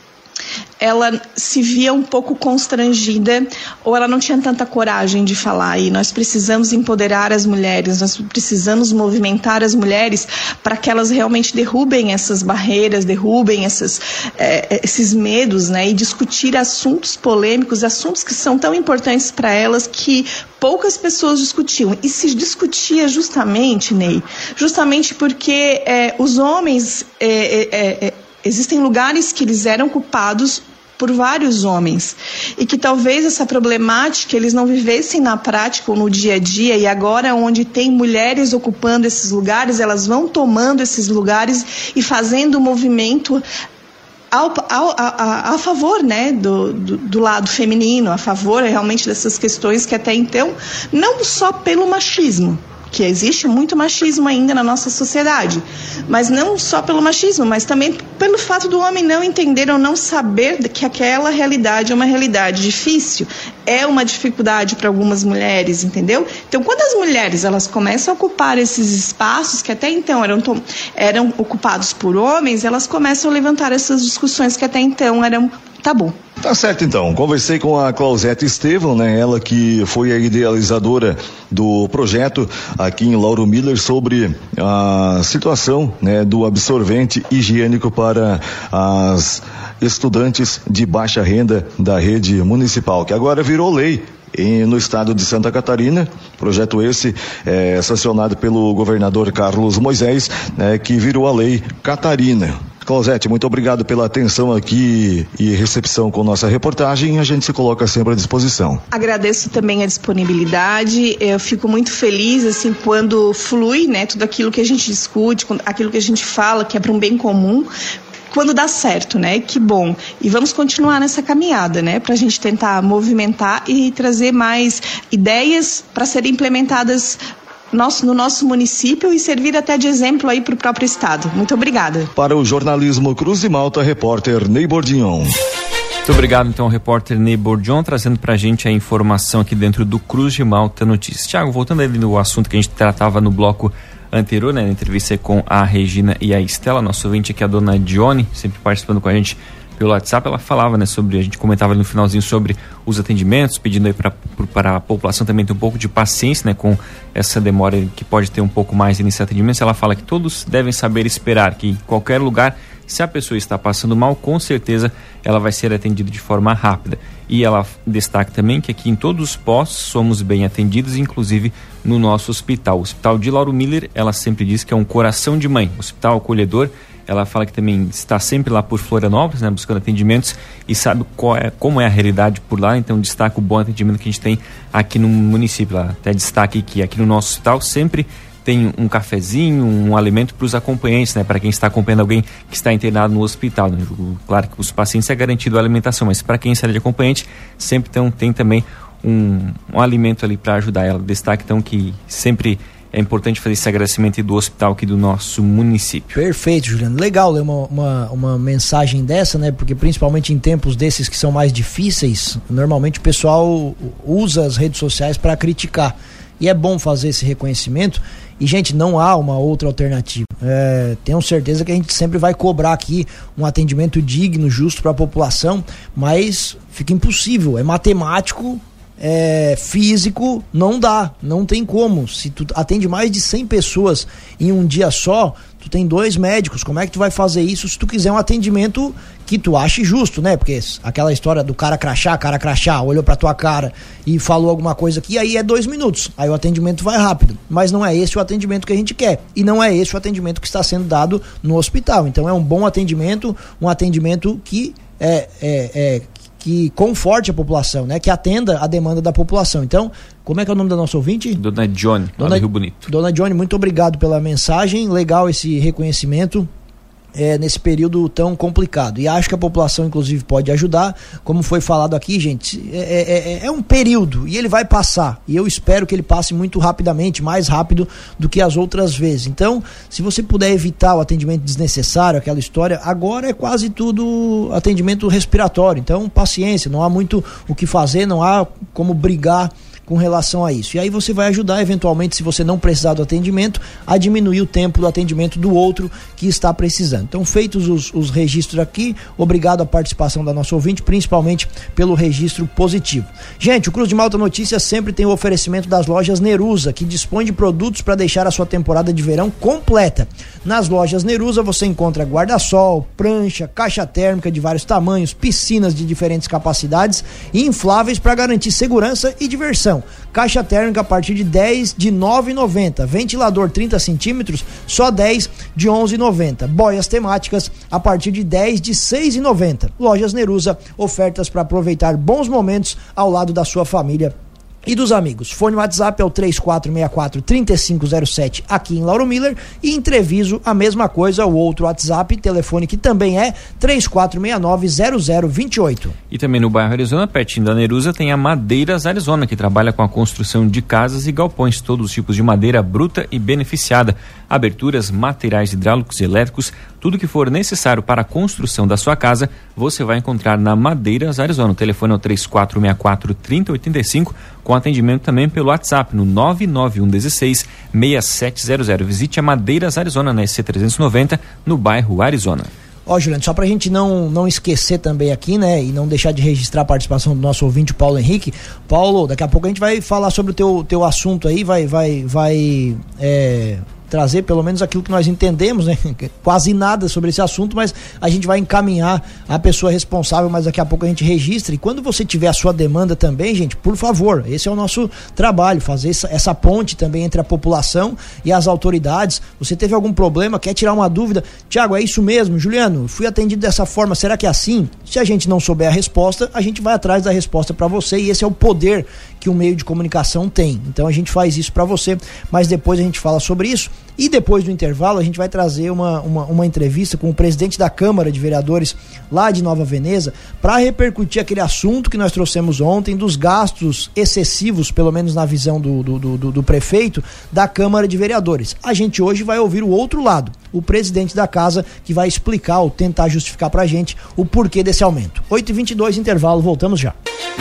ela se via um pouco constrangida ou ela não tinha tanta coragem de falar. E nós precisamos empoderar as mulheres, nós precisamos movimentar as mulheres para que elas realmente derrubem essas barreiras, derrubem essas, é, esses medos, né? E discutir assuntos polêmicos, assuntos que são tão importantes para elas que poucas pessoas discutiam. E se discutia justamente, Ney, justamente porque é, os homens... É, é, é, existem lugares que eles eram ocupados por vários homens e que talvez essa problemática eles não vivessem na prática ou no dia a dia, e agora onde tem mulheres ocupando esses lugares, elas vão tomando esses lugares e fazendo o movimento Ao, ao, a, a favor, né, do, do, do lado feminino, a favor realmente dessas questões que até então, não só pelo machismo, que existe muito machismo ainda na nossa sociedade, mas não só pelo machismo, mas também pelo fato do homem não entender ou não saber que aquela realidade é uma realidade difícil, é uma dificuldade para algumas mulheres, entendeu? Então, quando as mulheres elas começam a ocupar esses espaços que até então eram, eram ocupados por homens, elas começam a levantar essas discussões que até então eram tabu. Tá certo, então. Conversei com a Clausete Estevão, né? Ela que foi a idealizadora do projeto aqui em Lauro Miller sobre a situação, né, do absorvente higiênico para as estudantes de baixa renda da rede municipal, que agora virou lei. em, no estado de Santa Catarina. Projeto esse é, sancionado pelo governador Carlos Moisés, né, que virou a lei Catarina. Clausete, muito obrigado pela atenção aqui e recepção com nossa reportagem. A gente se coloca sempre à disposição. Agradeço também a disponibilidade. Eu fico muito feliz assim quando flui, né, tudo aquilo que a gente discute, aquilo que a gente fala, que é para um bem comum. Quando dá certo, né? Que bom. E vamos continuar nessa caminhada, né? Para a gente tentar movimentar e trazer mais ideias para serem implementadas Nosso, no nosso município e servir até de exemplo aí para o próprio estado. Muito obrigada. Para o jornalismo Cruz de Malta, repórter Ney Bordignon. Muito obrigado, então, ao repórter Ney Bordignon, trazendo pra gente a informação aqui dentro do Cruz de Malta Notícias. Tiago, voltando ali no assunto que a gente tratava no bloco anterior, né, na entrevista com a Regina e a Estela, nosso ouvinte aqui, a dona Dione, sempre participando com a gente pelo WhatsApp, ela falava, né, sobre, a gente comentava ali no finalzinho sobre os atendimentos, pedindo aí para a população também ter um pouco de paciência, né, com essa demora que pode ter um pouco mais nesse atendimento. Ela fala que todos devem saber esperar, que em qualquer lugar, se a pessoa está passando mal, com certeza ela vai ser atendida de forma rápida. E ela destaca também que aqui em todos os postos somos bem atendidos, inclusive no nosso hospital. O Hospital de Lauro Miller, ela sempre diz que é um coração de mãe, hospital acolhedor. Ela fala que também está sempre lá por Florianópolis, né, buscando atendimentos e sabe qual é, como é a realidade por lá, então destaca o bom atendimento que a gente tem aqui no município. Ela até destaca que aqui no nosso hospital sempre tem um cafezinho, um alimento para os acompanhantes, né, para quem está acompanhando alguém que está internado no hospital. Né? Claro que os pacientes é garantido a alimentação, mas para quem será de acompanhante, sempre tem, tem também um, um alimento ali para ajudar. Ela destaca então que sempre é importante fazer esse agradecimento do hospital aqui do nosso município. Perfeito, Juliano. Legal ler uma, uma, uma mensagem dessa, né? Porque principalmente em tempos desses que são mais difíceis, normalmente o pessoal usa as redes sociais para criticar. E é bom fazer esse reconhecimento. E, gente, não há uma outra alternativa. É, tenho certeza que a gente sempre vai cobrar aqui um atendimento digno, justo para a população, mas fica impossível. É matemático. É, físico, não dá, não tem como. Se tu atende mais de cem pessoas em um dia só, tu tem dois médicos, como é que tu vai fazer isso se tu quiser um atendimento que tu ache justo, né? Porque aquela história do cara crachá, cara crachá, olhou pra tua cara e falou alguma coisa aqui, aí é dois minutos, aí o atendimento vai rápido, mas não é esse o atendimento que a gente quer, e não é esse o atendimento que está sendo dado no hospital. Então é um bom atendimento, um atendimento que é, é, é que conforte a população, né? Que atenda a demanda da população. Então, como é que é o nome da nossa ouvinte? Dona Johnny, Dona, lá do Rio Bonito. Dona Johnny, muito obrigado pela mensagem, legal esse reconhecimento é, nesse período tão complicado. E acho que a população, inclusive, pode ajudar. Como foi falado aqui, gente, é, é, é um período e ele vai passar. E eu espero que ele passe muito rapidamente, mais rápido do que as outras vezes. Então, se você puder evitar o atendimento desnecessário, aquela história, agora é quase tudo atendimento respiratório. Então, paciência, não há muito o que fazer, não há como brigar com relação a isso. E aí você vai ajudar, eventualmente, se você não precisar do atendimento, a diminuir o tempo do atendimento do outro que está precisando. Então, feitos os, os registros aqui, obrigado à participação da nossa ouvinte, principalmente pelo registro positivo. Gente, o Cruz de Malta Notícias sempre tem o oferecimento das lojas Nerusa, que dispõe de produtos para deixar a sua temporada de verão completa. Nas lojas Nerusa você encontra guarda-sol, prancha, caixa térmica de vários tamanhos, piscinas de diferentes capacidades e infláveis para garantir segurança e diversão. Caixa térmica a partir de dez de nove reais e noventa centavos. Ventilador trinta centímetros, só dez de onze reais e noventa centavos. Boias temáticas a partir de dez de seis reais e noventa centavos. Lojas Nerusa, ofertas para aproveitar bons momentos ao lado da sua família e dos amigos. Fone WhatsApp é o três quatro seis quatro, três cinco zero sete aqui em Lauro Miller, e em Treviso a mesma coisa, o outro WhatsApp, telefone que também é três quatro seis nove zero zero dois oito. E também no bairro Arizona, pertinho da Nerusa, tem a Madeiras Arizona, que trabalha com a construção de casas e galpões, todos os tipos de madeira bruta e beneficiada, aberturas, materiais hidráulicos e elétricos, tudo que for necessário para a construção da sua casa, você vai encontrar na Madeiras Arizona. O telefone é o três quatro seis quatro, três zero oito cinco, com atendimento também pelo WhatsApp no nove nove um um seis, seis sete zero zero. Visite a Madeiras Arizona na S C trezentos e noventa, no bairro Arizona. Ó, Juliano, só pra gente não, não esquecer também aqui, né, e não deixar de registrar a participação do nosso ouvinte, o Paulo Henrique. Paulo, daqui a pouco a gente vai falar sobre o teu, teu assunto aí, vai, vai, vai, é, trazer pelo menos aquilo que nós entendemos, né? Quase nada sobre esse assunto, mas a gente vai encaminhar a pessoa responsável, mas daqui a pouco a gente registra. E quando você tiver a sua demanda também, gente, por favor, esse é o nosso trabalho, fazer essa, essa ponte também entre a população e as autoridades. Você teve algum problema, quer tirar uma dúvida? Tiago, é isso mesmo? Juliano, fui atendido dessa forma, será que é assim? Se a gente não souber a resposta, a gente vai atrás da resposta para você, e esse é o poder que o meio de comunicação tem. Então a gente faz isso para você, mas depois a gente fala sobre isso. E depois do intervalo a gente vai trazer uma, uma, uma entrevista com o presidente da Câmara de Vereadores lá de Nova Veneza para repercutir aquele assunto que nós trouxemos ontem dos gastos excessivos, pelo menos na visão do, do, do, do prefeito, da Câmara de Vereadores. A gente hoje vai ouvir o outro lado, o presidente da casa, que vai explicar ou tentar justificar pra gente o porquê desse aumento. oito e vinte e dois, intervalo, voltamos já.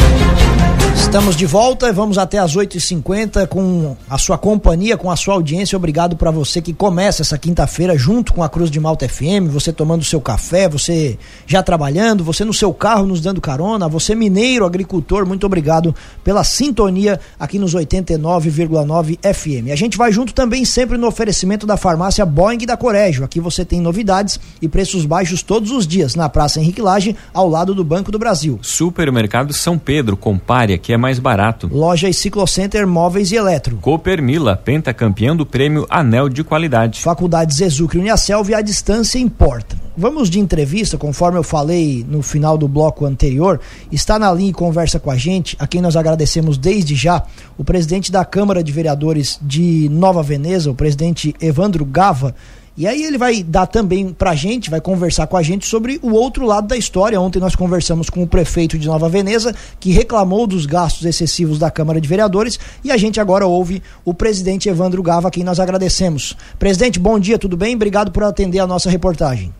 Estamos de volta, vamos até às oito e cinquenta com a sua companhia, com a sua audiência. Obrigado para você que começa essa quinta-feira junto com a Cruz de Malta F M, você tomando seu café, você já trabalhando, você no seu carro nos dando carona, você mineiro, agricultor, muito obrigado pela sintonia aqui nos oitenta e nove vírgula nove F M. A gente vai junto também sempre no oferecimento da farmácia Boing da Corégio. Aqui você tem novidades e preços baixos todos os dias na Praça Henrique Lage, ao lado do Banco do Brasil. Supermercado São Pedro, compare, aqui é mais barato. Loja e Ciclocenter Móveis e Eletro. Coopermila, pentacampeão do prêmio Anel de Qualidade. Faculdade Zezucre Uniaselv, a distância importa. Vamos de entrevista, conforme eu falei no final do bloco anterior. Está na linha e conversa com a gente, a quem nós agradecemos desde já, o presidente da Câmara de Vereadores de Nova Veneza, o presidente Evandro Gava. E aí ele vai dar também pra gente, vai conversar com a gente sobre o outro lado da história. Ontem nós conversamos com o prefeito de Nova Veneza, que reclamou dos gastos excessivos da Câmara de Vereadores, e a gente agora ouve o presidente Evandro Gava, a quem nós agradecemos. Presidente, bom dia, tudo bem? Obrigado por atender a nossa reportagem.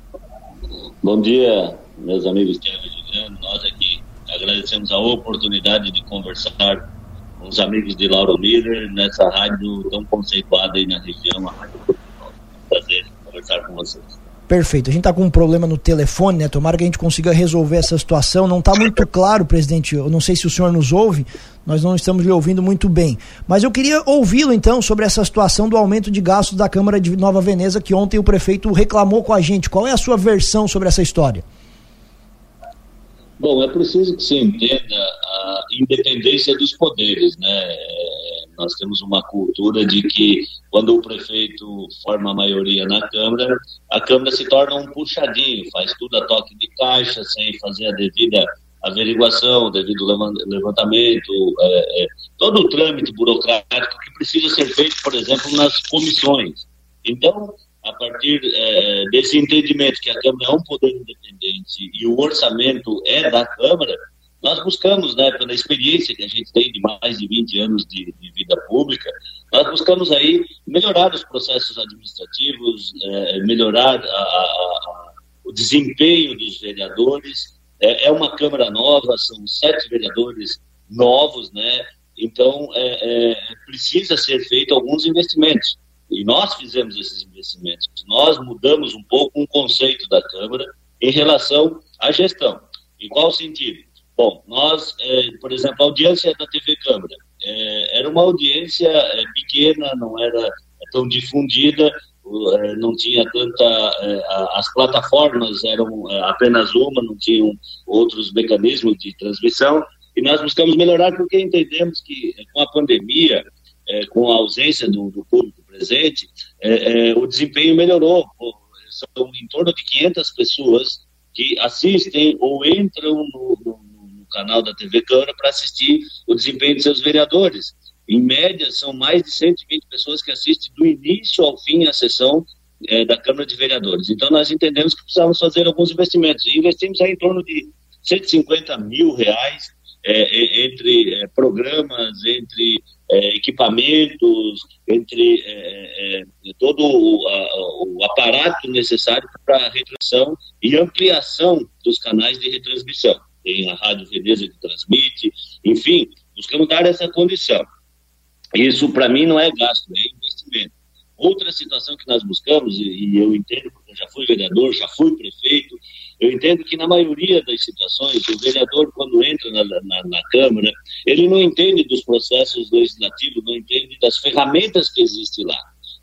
Bom dia, meus amigos Tiago e Juliano. Nós aqui agradecemos a oportunidade de conversar com os amigos de Lauro Miller nessa rádio tão conceituada aí na região, a Rádio Portugal. Prazer conversar com vocês. Perfeito, a gente tá com um problema no telefone, né? Tomara que a gente consiga resolver essa situação. Não tá muito claro, presidente, eu não sei se o senhor nos ouve, nós não estamos lhe ouvindo muito bem, mas eu queria ouvi-lo então sobre essa situação do aumento de gastos da Câmara de Nova Veneza, que ontem o prefeito reclamou com a gente. Qual é a sua versão sobre essa história? Bom, é preciso que se entenda a independência dos poderes, né? É, nós temos uma cultura de que quando o prefeito forma a maioria na Câmara, a Câmara se torna um puxadinho, faz tudo a toque de caixa, sem fazer a devida averiguação, o devido levantamento, é, é, todo o trâmite burocrático que precisa ser feito, por exemplo, nas comissões. Então, a partir é, desse entendimento que a Câmara é um poder independente e o orçamento é da Câmara, nós buscamos, né, pela experiência que a gente tem de mais de vinte anos de, de vida pública, nós buscamos aí melhorar os processos administrativos, é, melhorar a, a, a, o desempenho dos vereadores. É, é uma Câmara nova, são sete vereadores novos, né? Então é, é, precisa ser feito alguns investimentos. E nós fizemos esses investimentos. Nós mudamos um pouco um conceito da Câmara em relação à gestão. Em qual sentido? Bom, nós, é, por exemplo, a audiência da T V Câmara é, era uma audiência é, pequena, não era tão difundida, é, não tinha tanta... É, as plataformas eram apenas uma, não tinham outros mecanismos de transmissão, e nós buscamos melhorar porque entendemos que com a pandemia, é, com a ausência do, do público presente, é, é, o desempenho melhorou. São em torno de quinhentas pessoas que assistem ou entram no, no, no canal da T V Câmara para assistir o desempenho de seus vereadores. Em média, são mais de cento e vinte pessoas que assistem do início ao fim a sessão é, da Câmara de Vereadores. Então, nós entendemos que precisávamos fazer alguns investimentos. E investimos aí em torno de cento e cinquenta mil reais é, entre é, programas, entre é, equipamentos, entre é, é, todo o, a, o aparato necessário para a retransmissão e ampliação dos canais de retransmissão. Tem a Rádio Veneza que transmite, enfim, buscamos dar essa condição. Isso, para mim, não é gasto, é investimento. Outra situação que nós buscamos, e, e eu entendo, porque eu já fui vereador, já fui prefeito, eu entendo que na maioria das situações, o vereador, quando entra na, na, na Câmara, ele não entende dos processos legislativos, não entende das ferramentas que existem lá.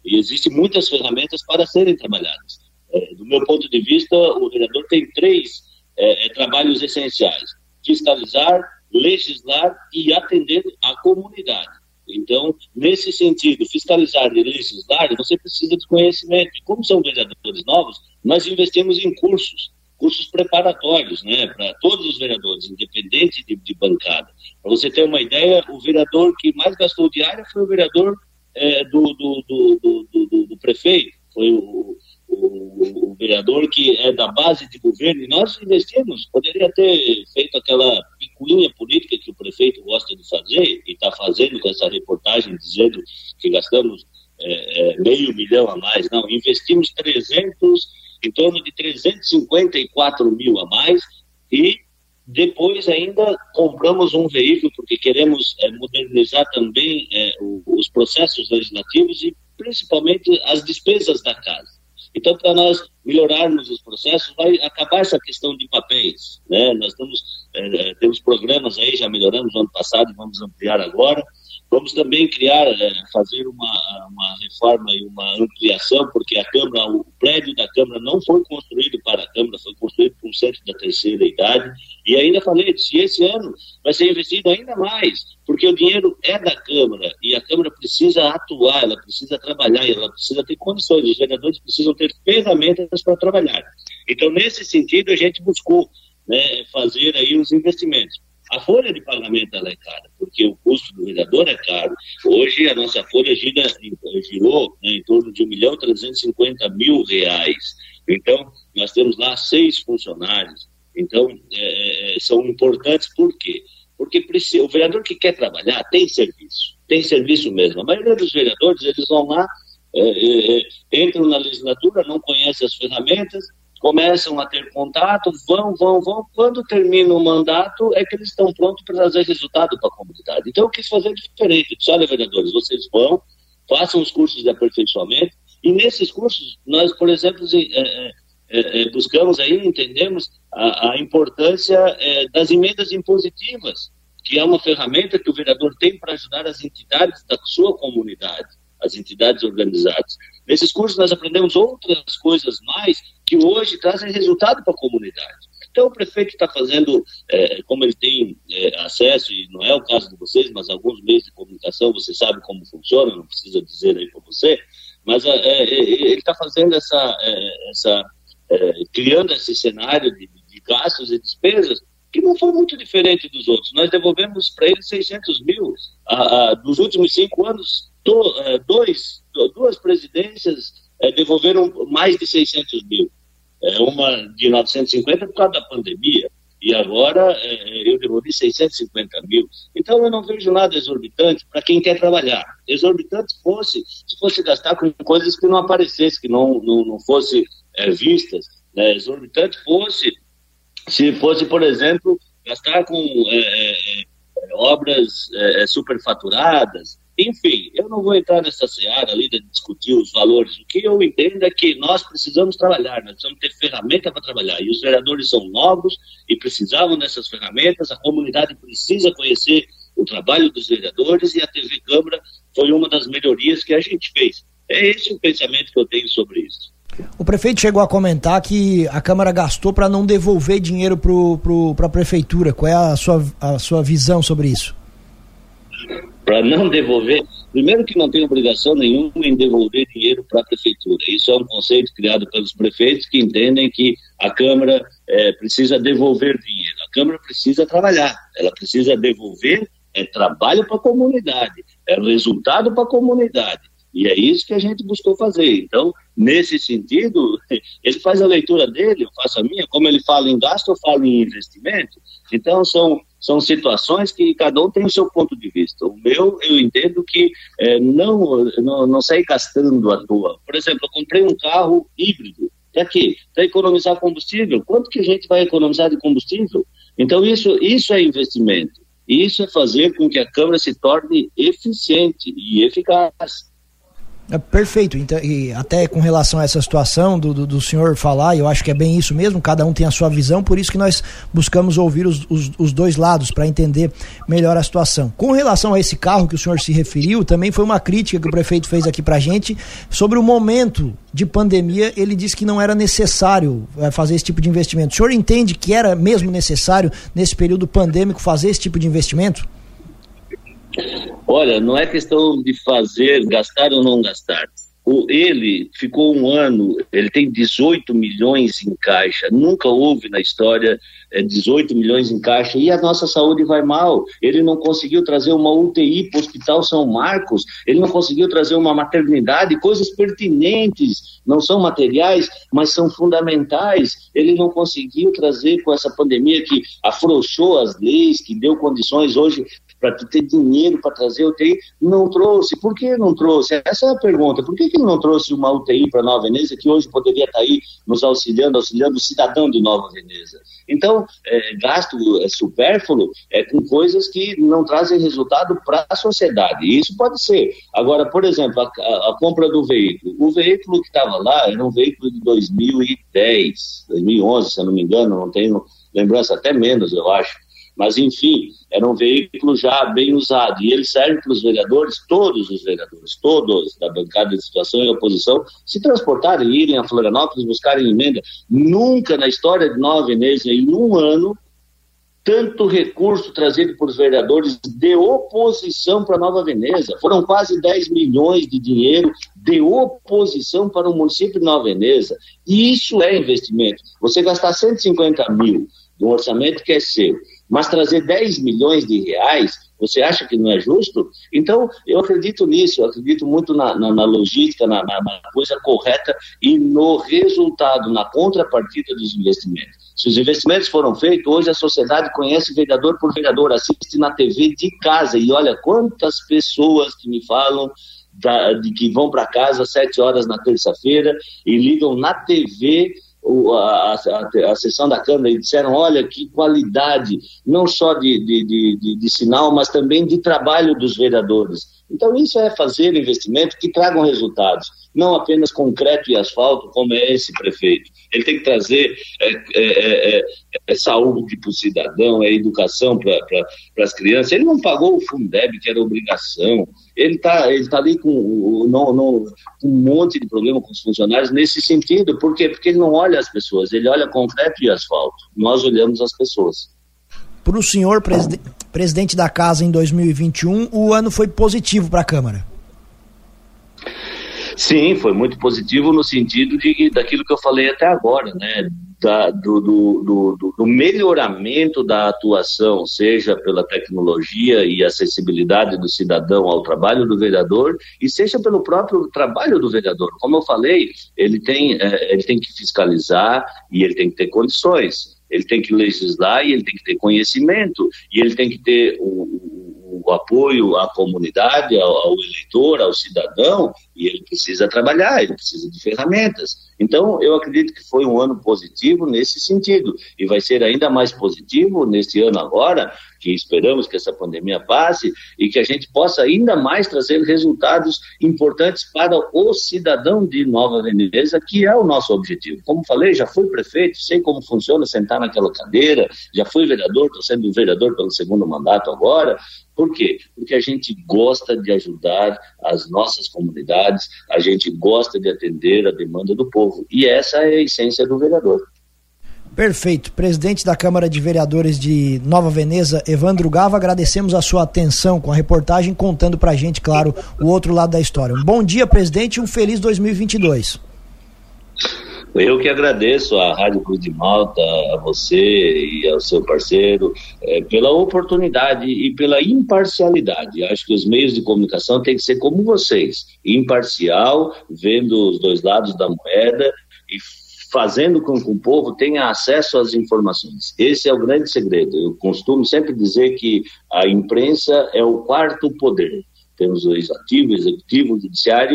e existem muitas ferramentas para serem trabalhadas. É, do meu ponto de vista, o vereador tem três é, é, trabalhos essenciais: fiscalizar, legislar e atender a comunidade. Então, nesse sentido, fiscalizar e legislar, você precisa de conhecimento. E como são vereadores novos, nós investimos em cursos, cursos preparatórios, né, para todos os vereadores, independente de, de bancada. Para você ter uma ideia, o vereador que mais gastou diária foi o vereador é, do, do, do, do, do, do prefeito, foi o, o, o vereador que é da base de governo, e nós investimos. Poderia ter feito aquela picuinha política que o prefeito gosta de fazer, e está fazendo com essa reportagem, dizendo que gastamos é, é, meio milhão a mais. Não, investimos trezentos, em torno de trezentos e cinquenta e quatro mil a mais, e depois ainda compramos um veículo, porque queremos é, modernizar também é, o, os processos legislativos e principalmente as despesas da casa. Então, para nós melhorarmos os processos, vai acabar essa questão de papéis, né? Nós temos, é, temos programas aí, já melhoramos no ano passado e vamos ampliar agora. Vamos também criar, é, fazer uma, uma reforma e uma ampliação, porque a Câmara, o prédio da Câmara não foi construído para a Câmara, foi construído para um centro da terceira idade. E ainda falei, se esse ano vai ser investido ainda mais, porque o dinheiro é da Câmara e a Câmara precisa atuar, ela precisa trabalhar, ela precisa ter condições, os vereadores precisam ter ferramentas para trabalhar. Então, nesse sentido, a gente buscou, né, fazer aí os investimentos. A folha de pagamento ela é cara, porque o custo do vereador é caro. Hoje a nossa folha gira, girou, né, em torno de um milhão trezentos e cinquenta mil reais. Então, nós temos lá seis funcionários. Então, é, são importantes por quê? Porque precisa, o vereador que quer trabalhar tem serviço, tem serviço mesmo. A maioria dos vereadores, eles vão lá, é, é, entram na legislatura, não conhecem as ferramentas, começam a ter contato, vão, vão, vão. Quando termina o mandato, é que eles estão prontos para trazer resultado para a comunidade. Então, eu quis fazer diferente. Eu disse, olha, vereadores, vocês vão, façam os cursos de aperfeiçoamento, e nesses cursos, nós, por exemplo, é, é, é, buscamos aí, entendemos a, a importância é, das emendas impositivas, que é uma ferramenta que o vereador tem para ajudar as entidades da sua comunidade, as entidades organizadas. Nesses cursos nós aprendemos outras coisas mais que hoje trazem resultado para a comunidade. Então o prefeito está fazendo, é, como ele tem é, acesso, e não é o caso de vocês, mas alguns meios de comunicação, você sabe como funciona, não precisa dizer aí para você, mas é, é, ele está fazendo essa, é, essa é, criando esse cenário de, de gastos e despesas que não foi muito diferente dos outros. Nós devolvemos para ele seiscentos mil. A, a, dos últimos cinco anos, do, é, dois, duas presidências é, devolveram mais de seiscentos mil. É, uma de novecentos e cinquenta por causa da pandemia, e agora é, eu devolvi seiscentos e cinquenta mil. Então eu não vejo nada exorbitante para quem quer trabalhar. Exorbitante fosse se fosse gastar com coisas que não aparecessem, que não, não, não fossem é, vistas. Né? Exorbitante fosse se fosse, por exemplo, gastar com é, é, obras é, superfaturadas. Enfim, eu não vou entrar nessa seara ali de discutir os valores. O que eu entendo é que nós precisamos trabalhar, nós precisamos ter ferramenta para trabalhar. E os vereadores são novos e precisavam dessas ferramentas. A comunidade precisa conhecer o trabalho dos vereadores e a T V Câmara foi uma das melhorias que a gente fez. É esse o pensamento que eu tenho sobre isso. O prefeito chegou a comentar que a Câmara gastou para não devolver dinheiro para a Prefeitura. Qual é a sua, a sua visão sobre isso? Para não devolver, primeiro que não tem obrigação nenhuma em devolver dinheiro para a Prefeitura. Isso é um conceito criado pelos prefeitos que entendem que a Câmara é, precisa devolver dinheiro. A Câmara precisa trabalhar, ela precisa devolver é, trabalho para a comunidade, é resultado para a comunidade. E é isso que a gente buscou fazer. Então, nesse sentido, ele faz a leitura dele, eu faço a minha. Como ele fala em gasto, eu falo em investimento. Então, são, são situações que cada um tem o seu ponto de vista. O meu, eu entendo que é, não, não, não sair gastando à toa. Por exemplo, eu comprei um carro híbrido. Para quê? Para economizar combustível. Quanto que a gente vai economizar de combustível? Então, isso, isso é investimento. Isso é fazer com que a Câmara se torne eficiente e eficaz. É, perfeito, então, e até com relação a essa situação do, do, do senhor falar, eu acho que é bem isso mesmo, cada um tem a sua visão, por isso que nós buscamos ouvir os, os, os dois lados para entender melhor a situação. Com relação a esse carro que o senhor se referiu, também foi uma crítica que o prefeito fez aqui pra gente sobre o momento de pandemia. Ele disse que não era necessário é, fazer esse tipo de investimento. O senhor entende que era mesmo necessário nesse período pandêmico fazer esse tipo de investimento? Olha, não é questão de fazer, gastar ou não gastar. O, ele ficou um ano, ele tem dezoito milhões em caixa, nunca houve na história é, dezoito milhões em caixa, e a nossa saúde vai mal. Ele não conseguiu trazer uma U T I para o Hospital São Marcos, ele não conseguiu trazer uma maternidade, coisas pertinentes, não são materiais, mas são fundamentais. Ele não conseguiu trazer com essa pandemia que afrouxou as leis, que deu condições hoje para ter dinheiro para trazer U T I, não trouxe. Por que não trouxe? Essa é a pergunta. Por que, que não trouxe uma U T I para Nova Veneza, que hoje poderia estar aí nos auxiliando, auxiliando o cidadão de Nova Veneza? Então, é, gasto é, supérfluo é com coisas que não trazem resultado para a sociedade. E isso pode ser. Agora, por exemplo, a, a, a compra do veículo. O veículo que estava lá era um veículo de dois mil e dez, dois mil e onze, se eu não me engano, não tenho lembrança, até menos, eu acho. Mas, enfim, era um veículo já bem usado. E ele serve para os vereadores, todos os vereadores, todos da bancada de situação e oposição, se transportarem, irem a Florianópolis, buscarem emenda. Nunca na história de Nova Veneza, em um ano, tanto recurso trazido por os vereadores de oposição para Nova Veneza. Foram quase dez milhões de dinheiro de oposição para o município de Nova Veneza. E isso é investimento. Você gastar cento e cinquenta mil de um orçamento que é seu, mas trazer dez milhões de reais, você acha que não é justo? Então, eu acredito nisso, eu acredito muito na, na, na logística, na, na, na coisa correta e no resultado, na contrapartida dos investimentos. Se os investimentos foram feitos, hoje a sociedade conhece vereador por vereador, assiste na T V de casa, e olha quantas pessoas que me falam da, de que vão para casa às sete horas na terça-feira e ligam na T V A, a, a sessão da Câmara e disseram, olha que qualidade, não só de, de, de, de sinal, mas também de trabalho dos vereadores. Então isso é fazer investimento que tragam resultados, não apenas concreto e asfalto, como é esse prefeito. Ele tem que trazer é, é, é, é saúde para o cidadão, é educação para pra, as crianças. Ele não pagou o Fundeb, que era obrigação. Ele está ele tá ali com, não, não, com um monte de problema com os funcionários nesse sentido. Por quê? Porque ele não olha as pessoas, ele olha concreto e asfalto. Nós olhamos as pessoas. Para o senhor, preside- presidente da casa em dois mil e vinte e um, o ano foi positivo para a Câmara? Sim, foi muito positivo no sentido de, daquilo que eu falei até agora, né? Da, do, do, do, do melhoramento da atuação, seja pela tecnologia e acessibilidade do cidadão ao trabalho do vereador, e seja pelo próprio trabalho do vereador. Como eu falei, ele tem, é, ele tem que fiscalizar e ele tem que ter condições. Ele tem que legislar e ele tem que ter conhecimento, e ele tem que ter o, o, o apoio à comunidade, ao, ao eleitor, ao cidadão, e ele precisa trabalhar, ele precisa de ferramentas. Então, eu acredito que foi um ano positivo nesse sentido, e vai ser ainda mais positivo neste ano agora, que esperamos que essa pandemia passe e que a gente possa ainda mais trazer resultados importantes para o cidadão de Nova Veneza, que é o nosso objetivo. Como falei, já fui prefeito, sei como funciona sentar naquela cadeira, já fui vereador, estou sendo vereador pelo segundo mandato agora. Por quê? Porque a gente gosta de ajudar as nossas comunidades, a gente gosta de atender a demanda do povo, e essa é a essência do vereador. Perfeito. Presidente da Câmara de Vereadores de Nova Veneza, Evandro Gava, agradecemos a sua atenção com a reportagem, contando pra gente, claro, o outro lado da história. Um bom dia, presidente, e um feliz dois mil e vinte e dois. Eu que agradeço à Rádio Cruz de Malta, a você e ao seu parceiro, é, pela oportunidade e pela imparcialidade. Acho que os meios de comunicação têm que ser como vocês, imparcial, vendo os dois lados da moeda e fazendo com que o povo tenha acesso às informações. Esse é o grande segredo. Eu costumo sempre dizer que a imprensa é o quarto poder. Temos o legislativo, o executivo, o judiciário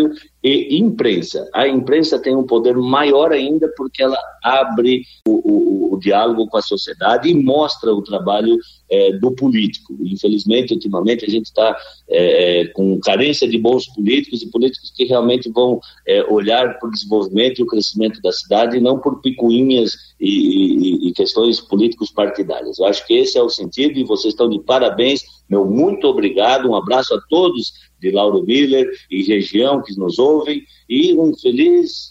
e imprensa. A imprensa tem um poder maior ainda porque ela abre o, o, o diálogo com a sociedade e mostra o trabalho é, do político. Infelizmente, ultimamente, a gente está é, com carência de bons políticos e políticos que realmente vão é, olhar para o desenvolvimento e o crescimento da cidade e não por picuinhas e, e, e questões políticos partidárias. Eu acho que esse é o sentido e vocês estão de parabéns. Meu muito obrigado, um abraço a todos de Lauro Miller e região que nos ouvem e um feliz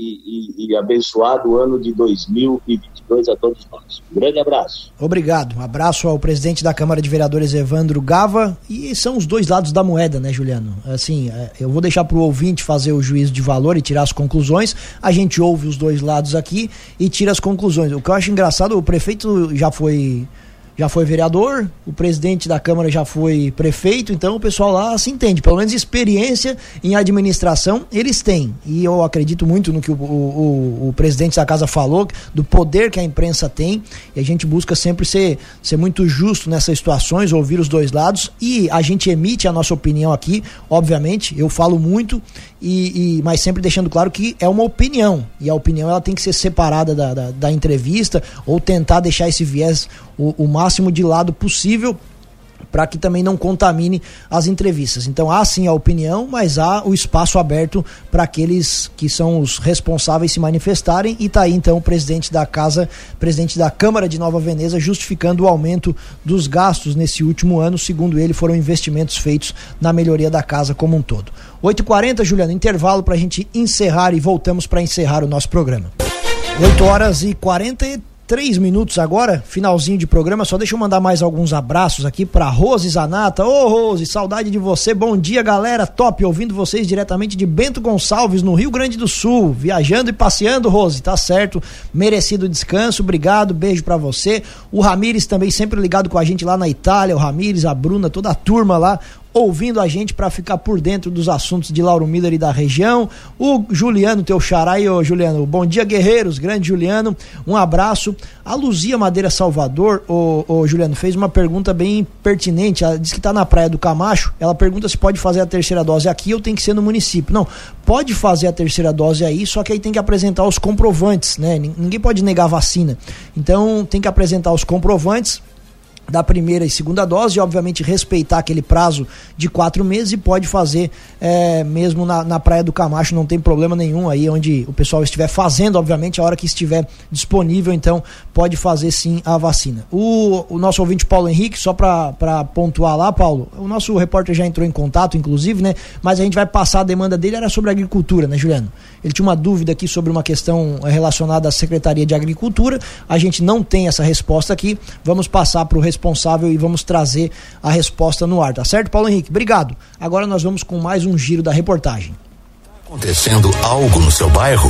e, e, e abençoado ano de dois mil e vinte e dois a todos nós. Um grande abraço. Obrigado. Um abraço ao presidente da Câmara de Vereadores, Evandro Gava, e são os dois lados da moeda, né, Juliano? Assim, eu vou deixar para o ouvinte fazer o juízo de valor e tirar as conclusões, a gente ouve os dois lados aqui e tira as conclusões. O que eu acho engraçado, o prefeito já foi... já foi vereador, o presidente da Câmara já foi prefeito, então o pessoal lá se entende, pelo menos experiência em administração eles têm, e eu acredito muito no que o, o, o presidente da casa falou, do poder que a imprensa tem, e a gente busca sempre ser, ser muito justo nessas situações, ouvir os dois lados, e a gente emite a nossa opinião aqui, obviamente, eu falo muito, e, e, mas sempre deixando claro que é uma opinião, e a opinião ela tem que ser separada da, da, da entrevista, ou tentar deixar esse viés o, o máximo de lado possível, para que também não contamine as entrevistas. Então há sim a opinião, mas há o espaço aberto para aqueles que são os responsáveis se manifestarem, e está aí então o presidente da casa, presidente da Câmara de Nova Veneza, justificando o aumento dos gastos nesse último ano. Segundo ele, foram investimentos feitos na melhoria da casa como um todo. oito e quarenta, Juliano, intervalo para a gente encerrar e voltamos para encerrar o nosso programa. oito horas e quarenta e três minutos agora, finalzinho de programa. Só deixa eu mandar mais alguns abraços aqui pra Rose Zanata. Ô Rose, saudade de você, bom dia galera, top, ouvindo vocês diretamente de Bento Gonçalves, no Rio Grande do Sul, viajando e passeando, Rose, tá certo, merecido descanso, obrigado, beijo pra você. O Ramires também sempre ligado com a gente lá na Itália, o Ramires, a Bruna, toda a turma lá ouvindo a gente para ficar por dentro dos assuntos de Lauro Miller e da região. O Juliano, teu xará aí, ô Juliano, bom dia guerreiros, grande Juliano, um abraço. A Luzia Madeira Salvador, ô, ô Juliano, fez uma pergunta bem pertinente, ela disse que tá na Praia do Camacho, ela pergunta se pode fazer a terceira dose aqui ou tem que ser no município. Não, pode fazer a terceira dose aí, só que aí tem que apresentar os comprovantes, né, ninguém pode negar vacina, então tem que apresentar os comprovantes da primeira e segunda dose, e obviamente respeitar aquele prazo de quatro meses, e pode fazer é, mesmo na, na Praia do Camacho, não tem problema nenhum, aí onde o pessoal estiver fazendo, obviamente a hora que estiver disponível, então pode fazer sim a vacina. O, o nosso ouvinte Paulo Henrique, só para pontuar lá, Paulo, o nosso repórter já entrou em contato, inclusive, né, mas a gente vai passar a demanda dele, era sobre agricultura, né, Juliano? Ele tinha uma dúvida aqui sobre uma questão relacionada à Secretaria de Agricultura, a gente não tem essa resposta aqui, vamos passar para o responsável e vamos trazer a resposta no ar, tá certo, Paulo Henrique? Obrigado. Agora nós vamos com mais um giro da reportagem. Acontecendo algo no seu bairro?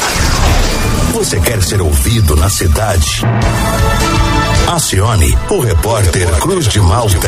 Você quer ser ouvido na cidade? Acione o repórter Cruz de Malta.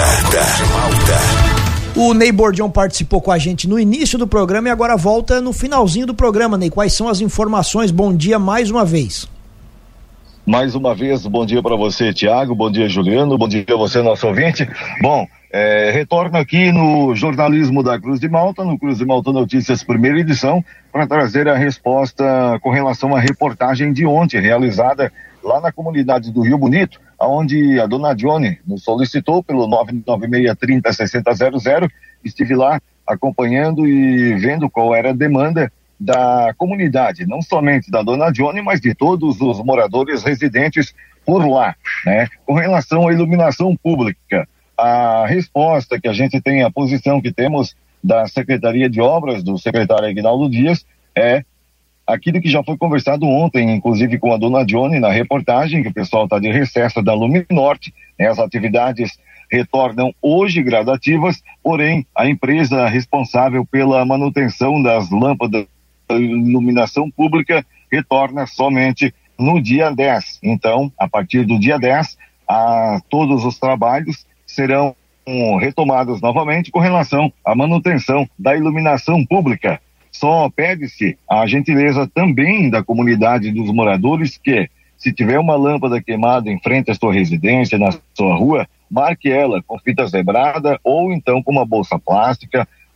O Ney Bordião participou com a gente no início do programa e agora volta no finalzinho do programa. Ney, quais são as informações? Bom dia mais uma vez. Mais uma vez, bom dia para você, Tiago, bom dia, Juliano, bom dia a você, nosso ouvinte. Bom, é, retorno aqui no jornalismo da Cruz de Malta, no Cruz de Malta Notícias, primeira edição, para trazer a resposta com relação à reportagem de ontem, realizada lá na comunidade do Rio Bonito, onde a dona Johnny nos solicitou pelo nove nove seis, trinta, sessenta, zero zero, estive lá acompanhando e vendo qual era a demanda da comunidade, não somente da dona Johnny, mas de todos os moradores residentes por lá, né? Com relação à iluminação pública, a resposta que a gente tem, a posição que temos da Secretaria de Obras, do secretário Aguinaldo Dias, é aquilo que já foi conversado ontem, inclusive com a dona Johnny, na reportagem, que o pessoal está de recesso da Luminorte, né? As atividades retornam hoje gradativas, porém a empresa responsável pela manutenção das lâmpadas da iluminação pública retorna somente no dia dez. Então, a partir do dia dez, a, todos os trabalhos serão um, retomados novamente com relação à manutenção da iluminação pública. Só pede-se a gentileza também da comunidade dos moradores que, se tiver uma lâmpada queimada em frente à sua residência, na sua rua, marque ela com fita zebrada ou então com uma bolsa plástica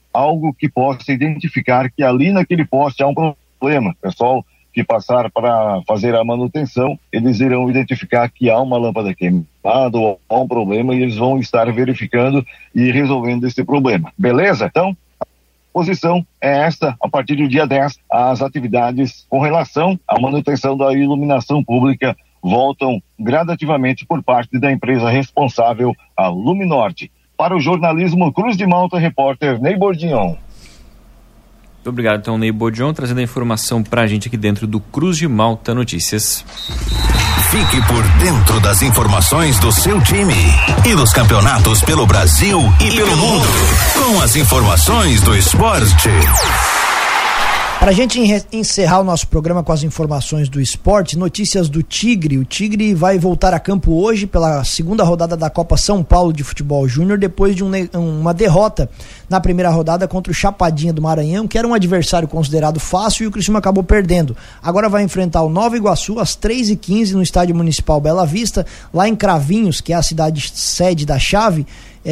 algo que possa identificar que ali naquele poste há um problema. O pessoal que passar para fazer a manutenção, eles irão identificar que há uma lâmpada queimada ou há um problema e eles vão estar verificando e resolvendo esse problema. Beleza? Então, a posição é esta. A partir do dia dez, as atividades com relação à manutenção da iluminação pública voltam gradativamente por parte da empresa responsável, a Luminorte. Para o jornalismo Cruz de Malta, repórter Ney Bordignon. Muito obrigado, então, Ney Bordignon, trazendo a informação pra gente aqui dentro do Cruz de Malta Notícias. Fique por dentro das informações do seu time e dos campeonatos pelo Brasil e, e pelo mundo, com as informações do esporte. Para a gente encerrar o nosso programa com as informações do esporte, notícias do Tigre. O Tigre vai voltar a campo hoje pela segunda rodada da Copa São Paulo de Futebol Júnior, depois de um, uma derrota na primeira rodada contra o Chapadinha do Maranhão, que era um adversário considerado fácil, e o Criciúma acabou perdendo. Agora vai enfrentar o Nova Iguaçu às três e quinze no Estádio Municipal Bela Vista, lá em Cravinhos, que é a cidade sede da chave.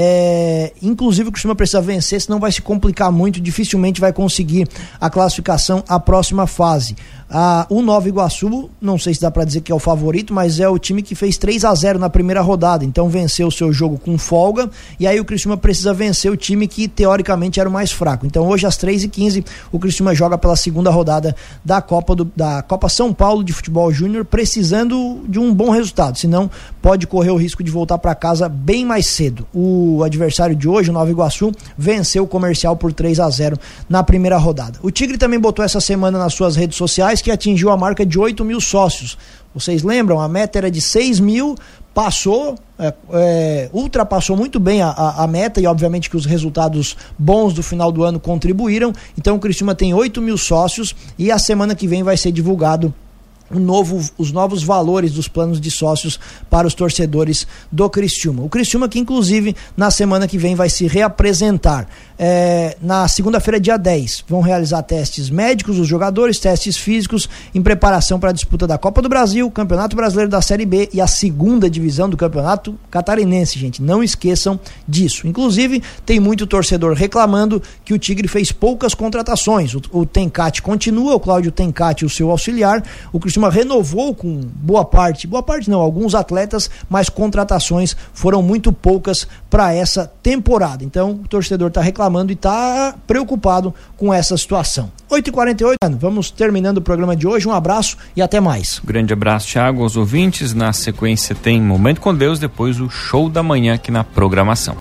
É, inclusive o Criciúma precisa vencer, senão vai se complicar muito, dificilmente vai conseguir a classificação à próxima fase. Ah, o Nova Iguaçu, não sei se dá pra dizer que é o favorito, mas é o time que fez três a zero na primeira rodada, então venceu o seu jogo com folga, e aí o Criciúma precisa vencer o time que teoricamente era o mais fraco. Então hoje às três e quinze o Criciúma joga pela segunda rodada da Copa, do, da Copa São Paulo de Futebol Júnior, precisando de um bom resultado, senão pode correr o risco de voltar para casa bem mais cedo. O adversário de hoje, o Nova Iguaçu, venceu o Comercial por três a zero na primeira rodada. O Tigre também botou essa semana nas suas redes sociais que atingiu a marca de oito mil sócios. Vocês lembram? A meta era de seis mil, passou, é, é, ultrapassou muito bem a, a, a meta, e obviamente que os resultados bons do final do ano contribuíram. Então o Criciúma tem oito mil sócios, e a semana que vem vai ser divulgado O novo, os novos valores dos planos de sócios para os torcedores do Criciúma. O Criciúma que inclusive na semana que vem vai se reapresentar. É, na segunda-feira, dia dez, vão realizar testes médicos dos jogadores, testes físicos em preparação para a disputa da Copa do Brasil, Campeonato Brasileiro da Série B e a segunda divisão do Campeonato Catarinense, gente. Não esqueçam disso. Inclusive, tem muito torcedor reclamando que o Tigre fez poucas contratações. O, o Tencati continua, o Cláudio Tencati, o seu auxiliar. O Criciúma renovou com boa parte, boa parte não, alguns atletas, mas contratações foram muito poucas para essa temporada. Então, o torcedor está reclamando e está preocupado com essa situação. oito e quarenta e oito, vamos terminando o programa de hoje. Um abraço e até mais. Grande abraço, Thiago, aos ouvintes. Na sequência tem Momento com Deus, depois o Show da Manhã aqui na programação.